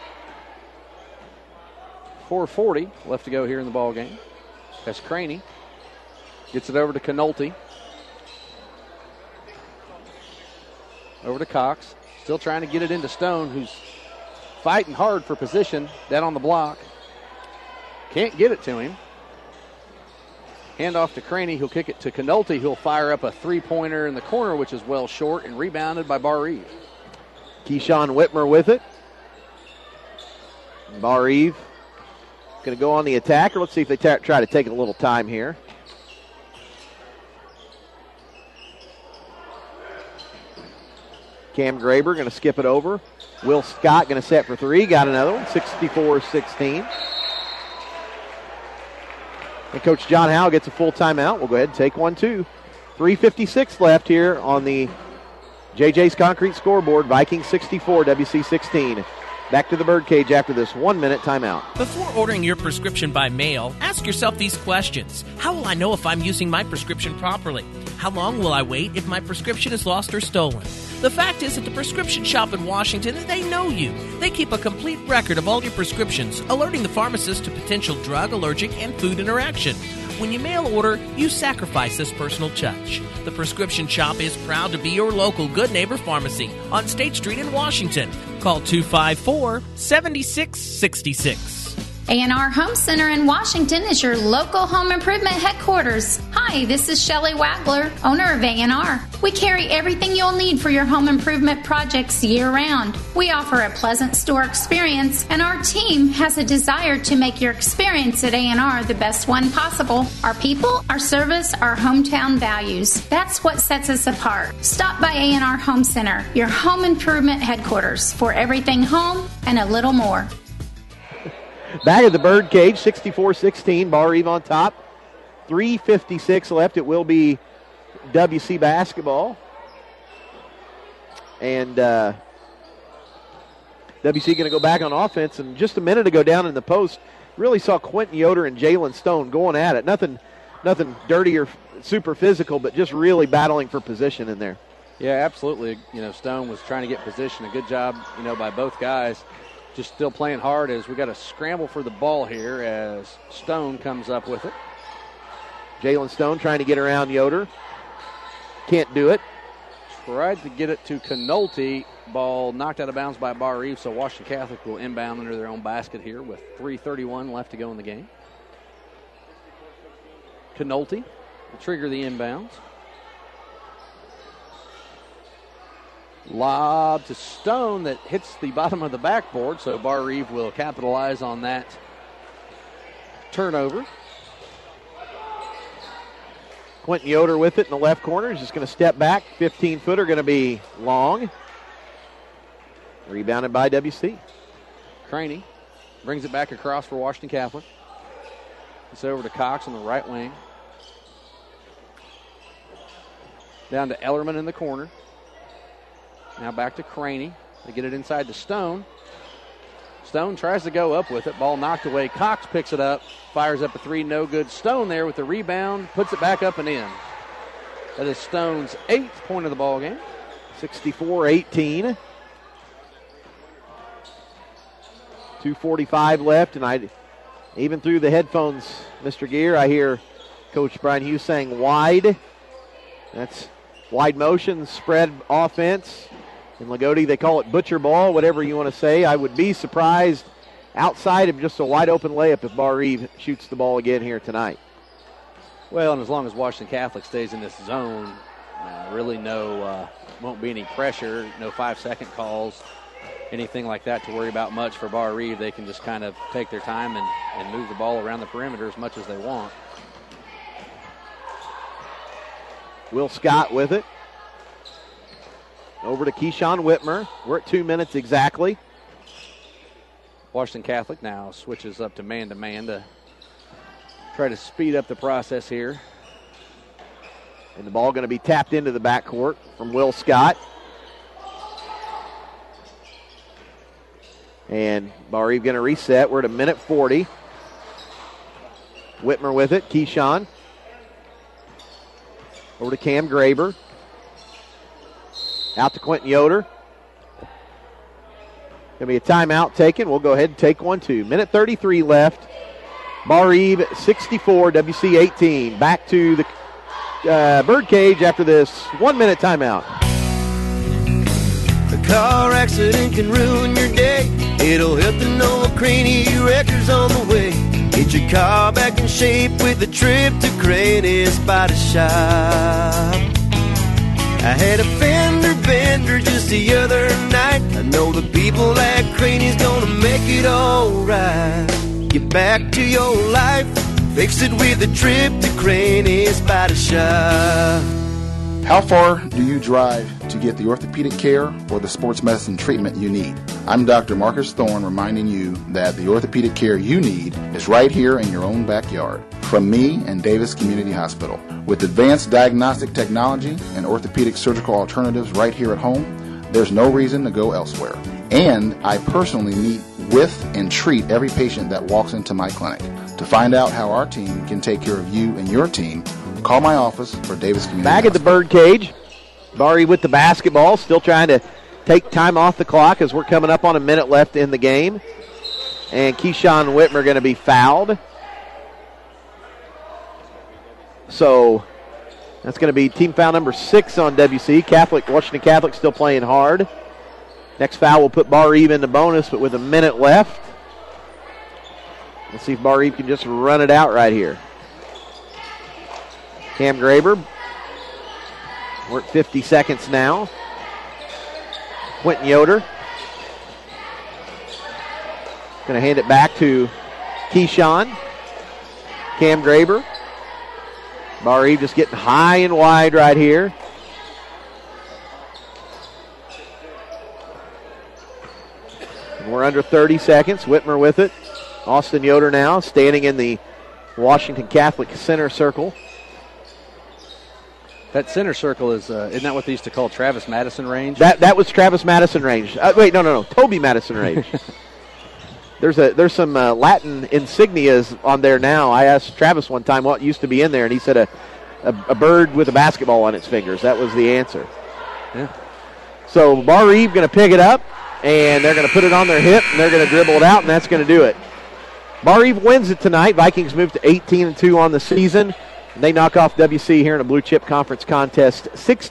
4:40 left to go here in the ball game. That's Craney. Gets it over to Canolti. Over to Cox. Still trying to get it into Stone, who's fighting hard for position down on the block. Can't get it to him. Hand off to Craney. He'll kick it to Canolti. He'll fire up a three-pointer in the corner, which is well short, and rebounded by Bar-Eve. Keyshawn Whitmer with it. Bar-Eve going to go on the attack, or let's see if they try to take a little time here. Cam Graber going to skip it over. Will Scott going to set for three. Got another one, 64-16. And Coach John Howell gets a full timeout. We'll go ahead and take one, too. 3:56 left here on the JJ's Concrete scoreboard. Vikings 64, WC 16. Back to the Birdcage after this 1-minute timeout. Before ordering your prescription by mail, ask yourself these questions. How will I know if I'm using my prescription properly? How long will I wait if my prescription is lost or stolen? The fact is, at the prescription shop in Washington, they know you. They keep a complete record of all your prescriptions, alerting the pharmacist to potential drug, allergic, and food interaction. When you mail order, you sacrifice this personal touch. The Prescription Shop is proud to be your local Good Neighbor Pharmacy on State Street in Washington. Call 254-7666. A&R Home Center in Washington is your local home improvement headquarters. Hi, this is Shelley Wagler, owner of A&R. We carry everything you'll need for your home improvement projects year-round. We offer a pleasant store experience, and our team has a desire to make your experience at A&R the best one possible. Our people, our service, our hometown values. That's what sets us apart. Stop by A&R Home Center, your home improvement headquarters, for everything home and a little more. Back at the Birdcage, 64-16, Bar-Eve on top. 3:56 left. It will be WC basketball. And WC going to go back on offense. And just a minute ago down in the post, really saw Quentin Yoder and Jalen Stone going at it. Nothing dirty or super physical, but just really battling for position in there. Yeah, absolutely. Stone was trying to get position. A good job, by both guys. Just still playing hard as we got to scramble for the ball here as Stone comes up with it. Jalen Stone trying to get around Yoder. Can't do it. Tried to get it to Canolti. Ball knocked out of bounds by Bar-Eve, so Washington Catholic will inbound under their own basket here with 3:31 left to go in the game. Canolti will trigger the inbounds. Lob to Stone that hits the bottom of the backboard, so Bar-Eve will capitalize on that turnover. Quentin Yoder with it in the left corner. He's just going to step back. 15-footer going to be long. Rebounded by WC. Craney brings it back across for Washington Catholic. It's over to Cox on the right wing. Down to Ellerman in the corner. Now back to Craney. They get it inside to Stone. Stone tries to go up with it. Ball knocked away. Cox picks it up. Fires up a three. No good. Stone there with the rebound. Puts it back up and in. That is Stone's 8th point of the ball game. 64-18. 2:45 left, and even through the headphones, Mr. Gear, I hear Coach Brian Hughes saying wide. That's wide motion, spread offense. In Lagodi, they call it butcher ball, whatever you want to say. I would be surprised outside of just a wide open layup if Bar-Eve shoots the ball again here tonight. Well, and as long as Washington Catholic stays in this zone, really won't be any pressure, no 5-second calls, anything like that to worry about much for Bar-Eve. They can just kind of take their time and move the ball around the perimeter as much as they want. Will Scott with it. Over to Keyshawn Whitmer. We're at 2 minutes exactly. Washington Catholic now switches up to man-to-man to try to speed up the process here. And the ball going to be tapped into the backcourt from Will Scott. And Bar Eve going to reset. We're at a minute 40. Whitmer with it. Keyshawn. Over to Cam Graber. Out to Quentin Yoder. Going to be a timeout taken. We'll go ahead and take one, too. Minute 33 left. Bar Eve 64, WC 18. Back to the Birdcage after this 1 minute timeout. A car accident can ruin your day. It'll help to know Craney Wreckers on the way. Get your car back in shape with a trip to Craney's Body Shop. I had a fender bender just the other night. I know the people at Craney's gonna make it alright. Get back to your life, fix it with a trip to Craney's Body Shop. How far do you drive to get the orthopedic care or the sports medicine treatment you need? I'm Dr. Marcus Thorne reminding you that the orthopedic care you need is right here in your own backyard. From me and Davis Community Hospital. With advanced diagnostic technology and orthopedic surgical alternatives right here at home, there's no reason to go elsewhere. And I personally meet with and treat every patient that walks into my clinic. To find out how our team can take care of you and your team, call my office for Davis Community Back at the Birdcage. Bar Eve with the basketball, still trying to take time off the clock as we're coming up on a minute left in the game. And Keyshawn Whitmer going to be fouled. So that's going to be team foul number 6 on WC. Washington Catholic still playing hard. Next foul will put Bar Eve in the bonus, but with a minute left. Let's see if Bar Eve can just run it out right here. Cam Graber. We're at 50 seconds now. Quentin Yoder. Going to hand it back to Keyshawn. Cam Graber. Bar Eve just getting high and wide right here. And we're under 30 seconds. Whitmer with it. Austin Yoder now standing in the Washington Catholic center circle. That center circle is, isn't that what they used to call Travis Madison range? That was Travis Madison range. Wait, no. Toby Madison range. There's some Latin insignias on there now. I asked Travis one time what used to be in there, and he said a bird with a basketball on its fingers. That was the answer. Yeah. So Bar Eve going to pick it up, and they're going to put it on their hip, and they're going to dribble it out, and that's going to do it. Bar Eve wins it tonight. Vikings move to 18-2 on the season. And they knock off WC here in a Blue Chip Conference contest,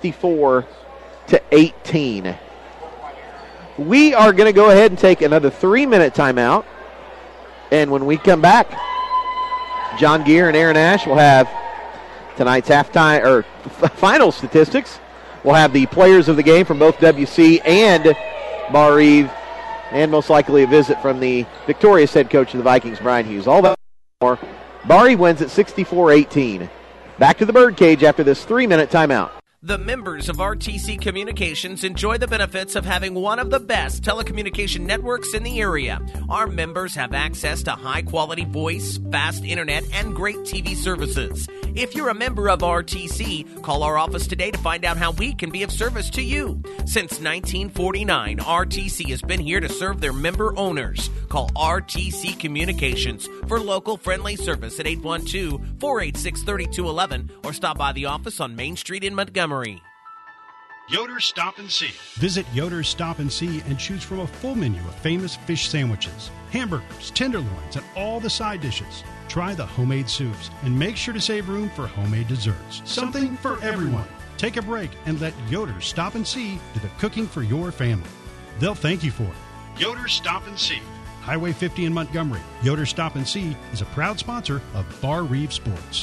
64-18. We are going to go ahead and take another 3-minute timeout. And when we come back, John Gear and Aaron Ash will have tonight's halftime or final statistics. We'll have the players of the game from both WC and Bar Eve, and most likely a visit from the victorious head coach of the Vikings, Brian Hughes. All that and more. Bar Eve wins at 64-18. Back to the Birdcage after this 3-minute timeout. The members of RTC Communications enjoy the benefits of having one of the best telecommunication networks in the area. Our members have access to high-quality voice, fast internet, and great TV services. If you're a member of RTC, call our office today to find out how we can be of service to you. Since 1949, RTC has been here to serve their member owners. Call RTC Communications for local friendly service at 812-486-3211 or stop by the office on Main Street in Montgomery. Yoder's Stop and See. Visit Yoder's Stop and See and choose from a full menu of famous fish sandwiches, hamburgers, tenderloins, and all the side dishes. Try the homemade soups and make sure to save room for homemade desserts. Something for everyone. Take a break and let Yoder's Stop and See do the cooking for your family. They'll thank you for it. Yoder's Stop and See. Highway 50 in Montgomery. Yoder's Stop and See is a proud sponsor of Bar Reeve Sports.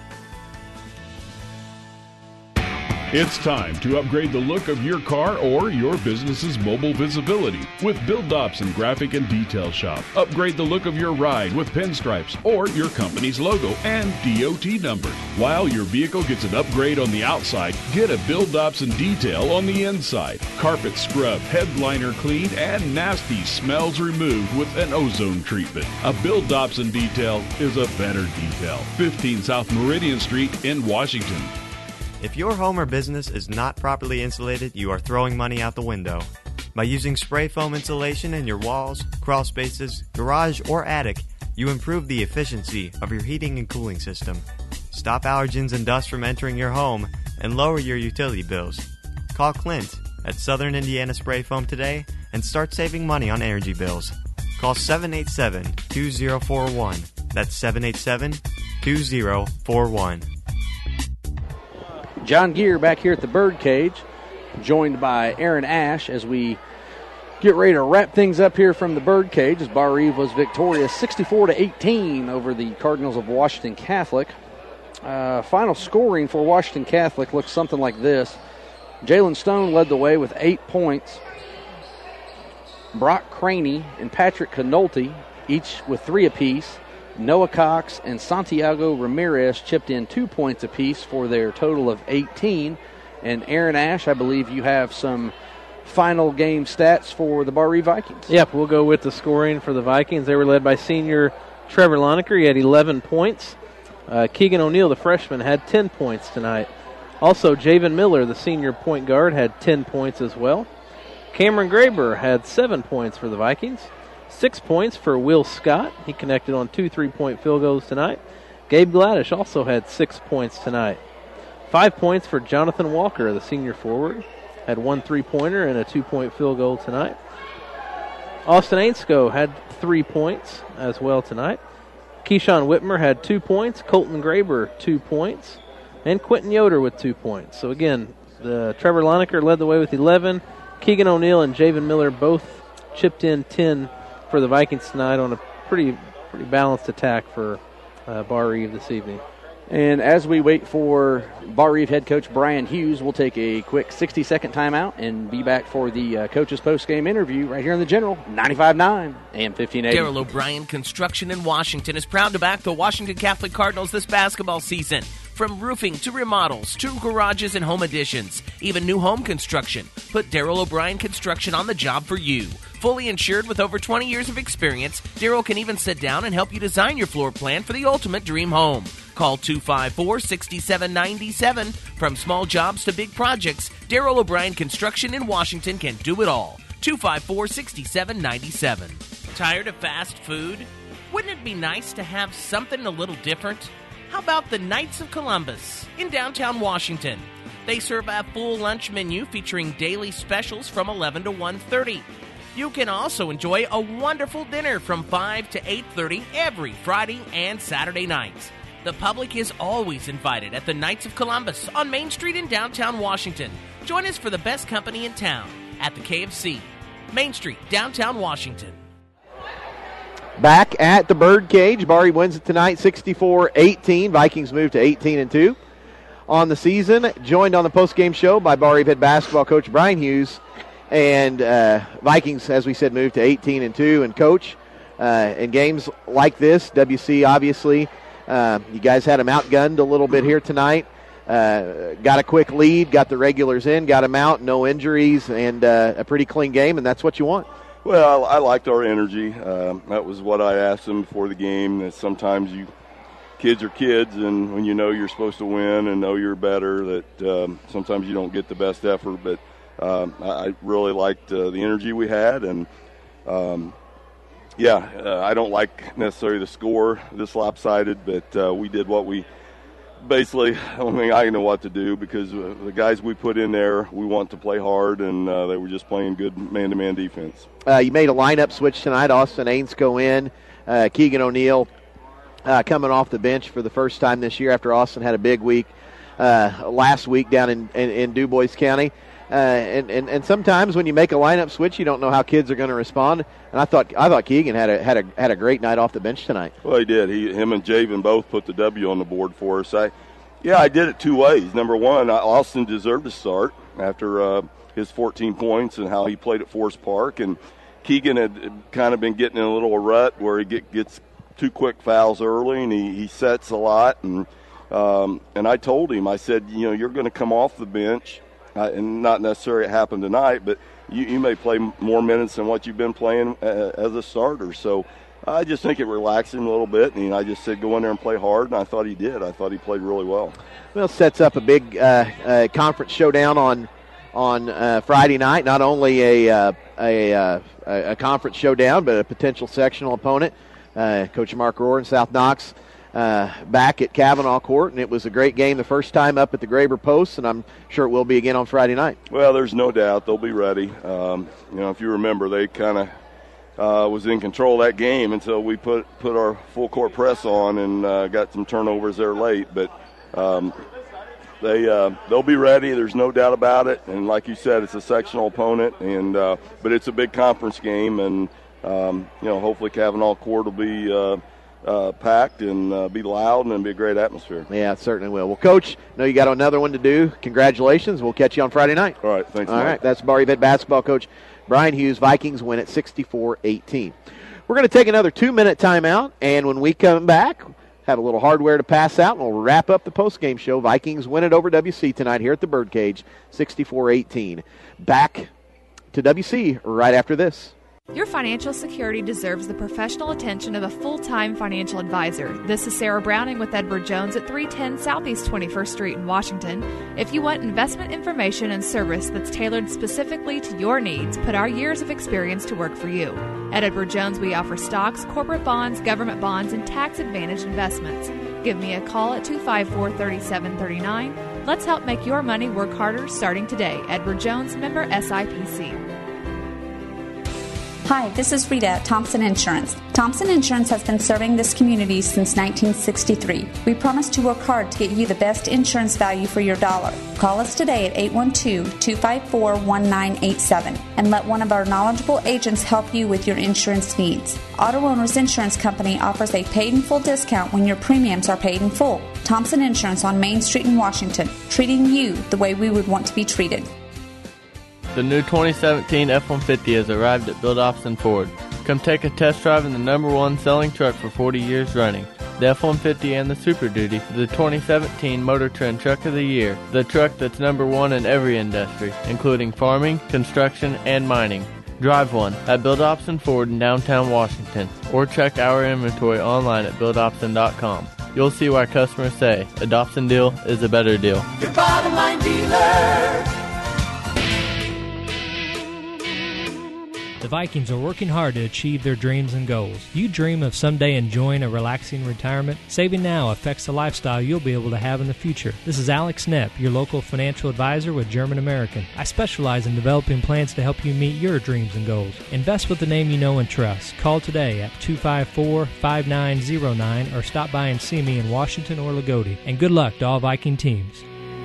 It's time to upgrade the look of your car or your business's mobile visibility with Bill Dobson Graphic and Detail Shop. Upgrade the look of your ride with pinstripes or your company's logo and DOT number. While your vehicle gets an upgrade on the outside, get a Bill Dobson detail on the inside. Carpet scrub, headliner cleaned, and nasty smells removed with an ozone treatment. A Bill Dobson detail is a better detail. 15 South Meridian Street in Washington. If your home or business is not properly insulated, you are throwing money out the window. By using spray foam insulation in your walls, crawl spaces, garage, or attic, you improve the efficiency of your heating and cooling system. Stop allergens and dust from entering your home and lower your utility bills. Call Clint at Southern Indiana Spray Foam today and start saving money on energy bills. Call 787-2041. That's 787-2041. John Gear back here at the Birdcage, joined by Aaron Ash as we get ready to wrap things up here from the Birdcage as Bar Eve was victorious 64-18 over the Cardinals of Washington Catholic. Final scoring for Washington Catholic looks something like this. Jalen Stone led the way with 8 points. Brock Craney and Patrick Canolti, each with 3 apiece. Noah Cox and Santiago Ramirez chipped in 2 points apiece for their total of 18. And Aaron Ash, I believe you have some final game stats for the Bar Eve Vikings. Yep, we'll go with the scoring for the Vikings. They were led by senior Trevor Lonecker. He had 11 points. Keegan O'Neill, the freshman, had 10 points tonight. Also, Javen Miller, the senior point guard, had 10 points as well. Cameron Graber had 7 points for the Vikings. 6 points for Will Scott. He connected on 2 3-point field goals tonight. Gabe Gladish also had 6 points tonight. 5 points for Jonathan Walker, the senior forward. Had 1 3-pointer and a 2-point field goal tonight. Austin Ainsko had 3 points as well tonight. Keyshawn Whitmer had 2 points. Colton Graber, 2 points. And Quentin Yoder with 2 points. So again, the Trevor Lonecker led the way with 11. Keegan O'Neill and Javen Miller both chipped in 10 for the Vikings tonight on a pretty balanced attack for Bar Eve this evening. And as we wait for Bar Eve head coach Brian Hughes, we'll take a quick 60-second timeout and be back for the coach's post-game interview right here in the General, 95.9 AM 1580. Darrell O'Brien Construction in Washington is proud to back the Washington Catholic Cardinals this basketball season. From roofing to remodels to garages and home additions, even new home construction. Put Darrell O'Brien Construction on the job for you. Fully insured with over 20 years of experience, Darrell can even sit down and help you design your floor plan for the ultimate dream home. Call 254-6797. From small jobs to big projects, Darrell O'Brien Construction in Washington can do it all. 254-6797. Tired of fast food? Wouldn't it be nice to have something a little different? How about the Knights of Columbus in downtown Washington? They serve a full lunch menu featuring daily specials from 11 to 1:30. You can also enjoy a wonderful dinner from 5 to 8:30 every Friday and Saturday nights. The public is always invited at the Knights of Columbus on Main Street in downtown Washington. Join us for the best company in town at the KFC, Main Street, downtown Washington. Back at the Birdcage, Bar Eve wins it tonight, 64-18. Vikings move to 18-2 on the season. Joined on the postgame show by Bar Eve head basketball coach Brian Hughes. And Vikings, as we said, moved to 18-2. And coach, in games like this, WC obviously, you guys had them outgunned a little bit here tonight. Got a quick lead, got the regulars in, got them out, no injuries, and a pretty clean game, and that's what you want. Well, I liked our energy. That was what I asked them before the game, that sometimes kids are kids, and when you know you're supposed to win and know you're better, that sometimes you don't get the best effort. But I really liked the energy we had, and I don't like necessarily the score this lopsided, but we did what we basically, I know what to do, because the guys we put in there, we want to play hard, and they were just playing good man-to-man defense. You made a lineup switch tonight. Austin Ainsko in. Keegan O'Neill coming off the bench for the first time this year after Austin had a big week last week down in DuBois County. And sometimes when you make a lineup switch, you don't know how kids are going to respond. And I thought Keegan had a great night off the bench tonight. Well, he did. Him and Javen both put the W on the board for us. I did it two ways. Number one, Austin deserved to start after his 14 points and how he played at Forest Park. And Keegan had kind of been getting in a little rut where he gets two quick fouls early, and he sets a lot. And I told him, I said, you're going to come off the bench. And not necessarily it happened tonight, but you may play more minutes than what you've been playing as a starter. So I just think it relaxed him a little bit, and I just said go in there and play hard, and I thought he did. I thought he played really well. Well, sets up a big conference showdown on on Friday night. Not only a conference showdown, but a potential sectional opponent. Coach Mark Rohr and South Knox back at Cavanaugh Court, and it was a great game the first time up at the Graber Post, and I'm sure it will be again on Friday night. Well, there's no doubt they'll be ready. If you remember, they kind of was in control of that game until we put our full court press on and got some turnovers there late. But they'll be ready. There's no doubt about it. And like you said, it's a sectional opponent, and but it's a big conference game, and hopefully Cavanaugh Court will be packed and be loud and be a great atmosphere. Yeah, it certainly will. Well, Coach, I know you got another one to do. Congratulations. We'll catch you on Friday night. All right, thanks, All Mike. right, that's Bar Yvette basketball coach Brian Hughes. Vikings win at 64-18. We're going to take another 2-minute timeout, and when we come back, have a little hardware to pass out, and we'll wrap up the postgame show. Vikings win it over WC tonight here at the Birdcage, 64-18. Back to WC right after this. Your financial security deserves the professional attention of a full-time financial advisor. This is Sarah Browning with Edward Jones at 310 Southeast 21st Street in Washington. If you want investment information and service that's tailored specifically to your needs, put our years of experience to work for you. At Edward Jones, we offer stocks, corporate bonds, government bonds, and tax-advantaged investments. Give me a call at 254-3739. Let's help make your money work harder starting today. Edward Jones, member SIPC. Hi, this is Rita at Thompson Insurance. Thompson Insurance has been serving this community since 1963. We promise to work hard to get you the best insurance value for your dollar. Call us today at 812-254-1987 and let one of our knowledgeable agents help you with your insurance needs. Auto Owners Insurance Company offers a paid in full discount when your premiums are paid in full. Thompson Insurance on Main Street in Washington, treating you the way we would want to be treated. The new 2017 F-150 has arrived at Bill Dobson Ford. Come take a test drive in the #1 selling truck for 40 years running. The F-150 and the Super Duty, the 2017 Motor Trend Truck of the Year, the truck that's #1 in every industry, including farming, construction, and mining. Drive one at Bill Dobson Ford in downtown Washington, or check our inventory online at BillDobson.com. You'll see why customers say a Dobson deal is a better deal. Your bottom line dealer. The Vikings are working hard to achieve their dreams and goals. You dream of someday enjoying a relaxing retirement? Saving now affects the lifestyle you'll be able to have in the future. This is Alex Knepp, your local financial advisor with German American. I specialize in developing plans to help you meet your dreams and goals. Invest with the name you know and trust. Call today at 254-5909 or stop by and see me in Washington or Lagodi. And good luck to all Viking teams.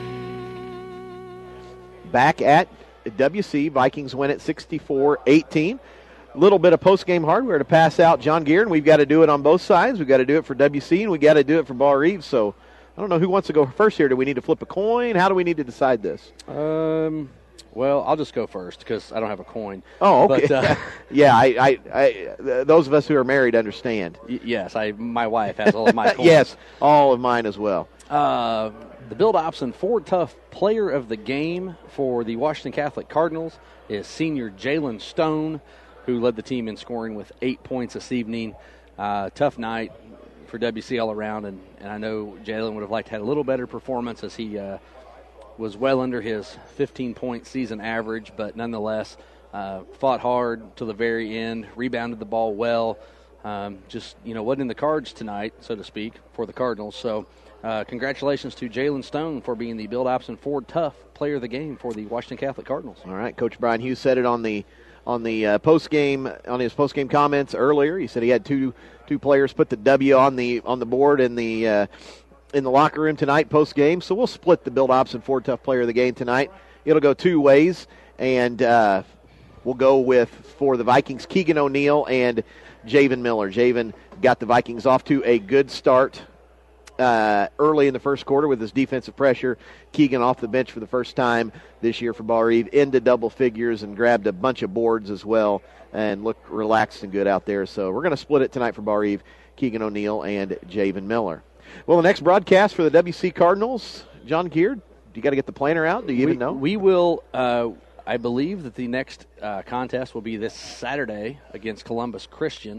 Back at WC, Vikings win at 64-18. A little bit of post-game hardware to pass out, John Gear, and we've got to do it on both sides. We've got to do it for WC, and we've got to do it for Bar Reeves. So I don't know who wants to go first here. Do we need to flip a coin? How do we need to decide this? Well, I'll just go first because I don't have a coin. Oh, okay. But, yeah, I those of us who are married understand. Yes, my wife has all of my coins. Yes, all of mine as well. The Bill Dobson Ford Tough Player of the Game for the Washington Catholic Cardinals is senior Jalen Stone, who led the team in scoring with 8 points this evening. Tough night for WC all around, and I know Jalen would have liked to have a little better performance as he was well under his 15-point season average, but nonetheless fought hard to the very end, rebounded the ball well. Just, wasn't in the cards tonight, so to speak, for the Cardinals. So congratulations to Jalen Stone for being the Bill Dobson Ford Tough Player of the Game for the Washington Catholic Cardinals. All right, Coach Brian Hughes said it on his post-game comments earlier. He said he had two players put the W on the board in the locker room tonight post-game. So we'll split the Bill Dobson Ford Tough Player of the Game tonight. It'll go two ways, and we'll go with, for the Vikings, Keegan O'Neill and Javen Miller. Javen got the Vikings off to a good start early in the first quarter with his defensive pressure. Keegan off the bench for the first time this year for Bar Eve, into double figures and grabbed a bunch of boards as well and looked relaxed and good out there. So we're going to split it tonight for Bar Eve, Keegan O'Neill and Javen Miller. Well, the next broadcast for the WC Cardinals, John Geard, you got to get the planner out? Do you even know? We will. I believe that the next contest will be this Saturday against Columbus Christian.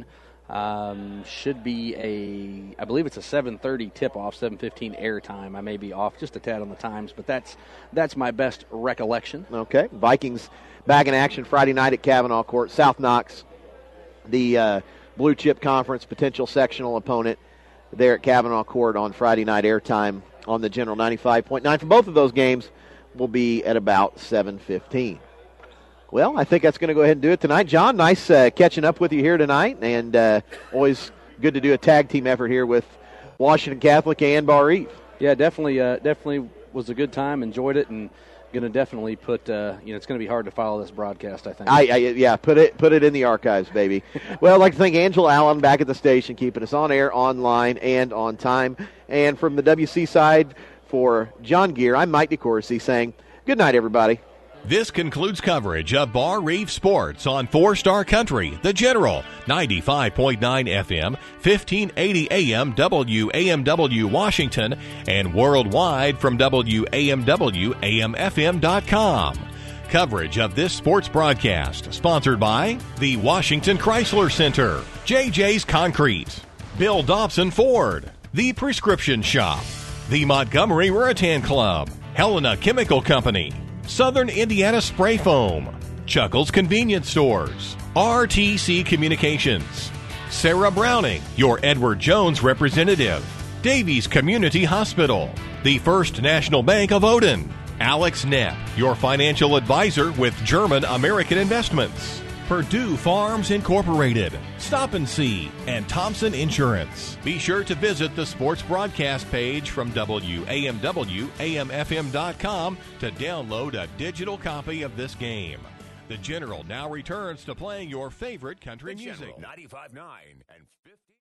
Should be I believe it's a 7:30 tip-off, 7:15 airtime. I may be off just a tad on the times, but that's my best recollection. Okay. Vikings back in action Friday night at Cavanaugh Court. South Knox, the Blue Chip Conference potential sectional opponent there at Cavanaugh Court on Friday night airtime on the General 95.9. For both of those games will be at about 7:15. Well, I think that's going to go ahead and do it tonight. John, nice catching up with you here tonight, and always good to do a tag team effort here with Washington Catholic and Bar Eve. Yeah, definitely was a good time. Enjoyed it, and going to definitely put. It's going to be hard to follow this broadcast, I think. Yeah, put it in the archives, baby. Well, I'd like to thank Angela Allen back at the station, keeping us on air, online, and on time. And from the WC side, for John Gear, I'm Mike DeCourcy saying good night, everybody. This concludes coverage of Bar Reeve Sports on 4-Star Country, The General, 95.9 FM, 1580 AM, WAMW Washington, and worldwide from WAMW-AMFM.com. Coverage of this sports broadcast sponsored by the Washington Chrysler Center, JJ's Concrete, Bill Dobson Ford, The Prescription Shop, the Montgomery Ruritan Club, Helena Chemical Company, Southern Indiana Spray Foam, Chuckles Convenience Stores, RTC Communications, Sarah Browning, your Edward Jones representative, Davies Community Hospital, the First National Bank of Odin, Alex Knepp, your financial advisor with German American Investments, Purdue Farms Incorporated, Stop and See, and Thompson Insurance. Be sure to visit the sports broadcast page from WAMW-AMFM.com to download a digital copy of this game. The General now returns to playing your favorite country music. 95.9 and 50.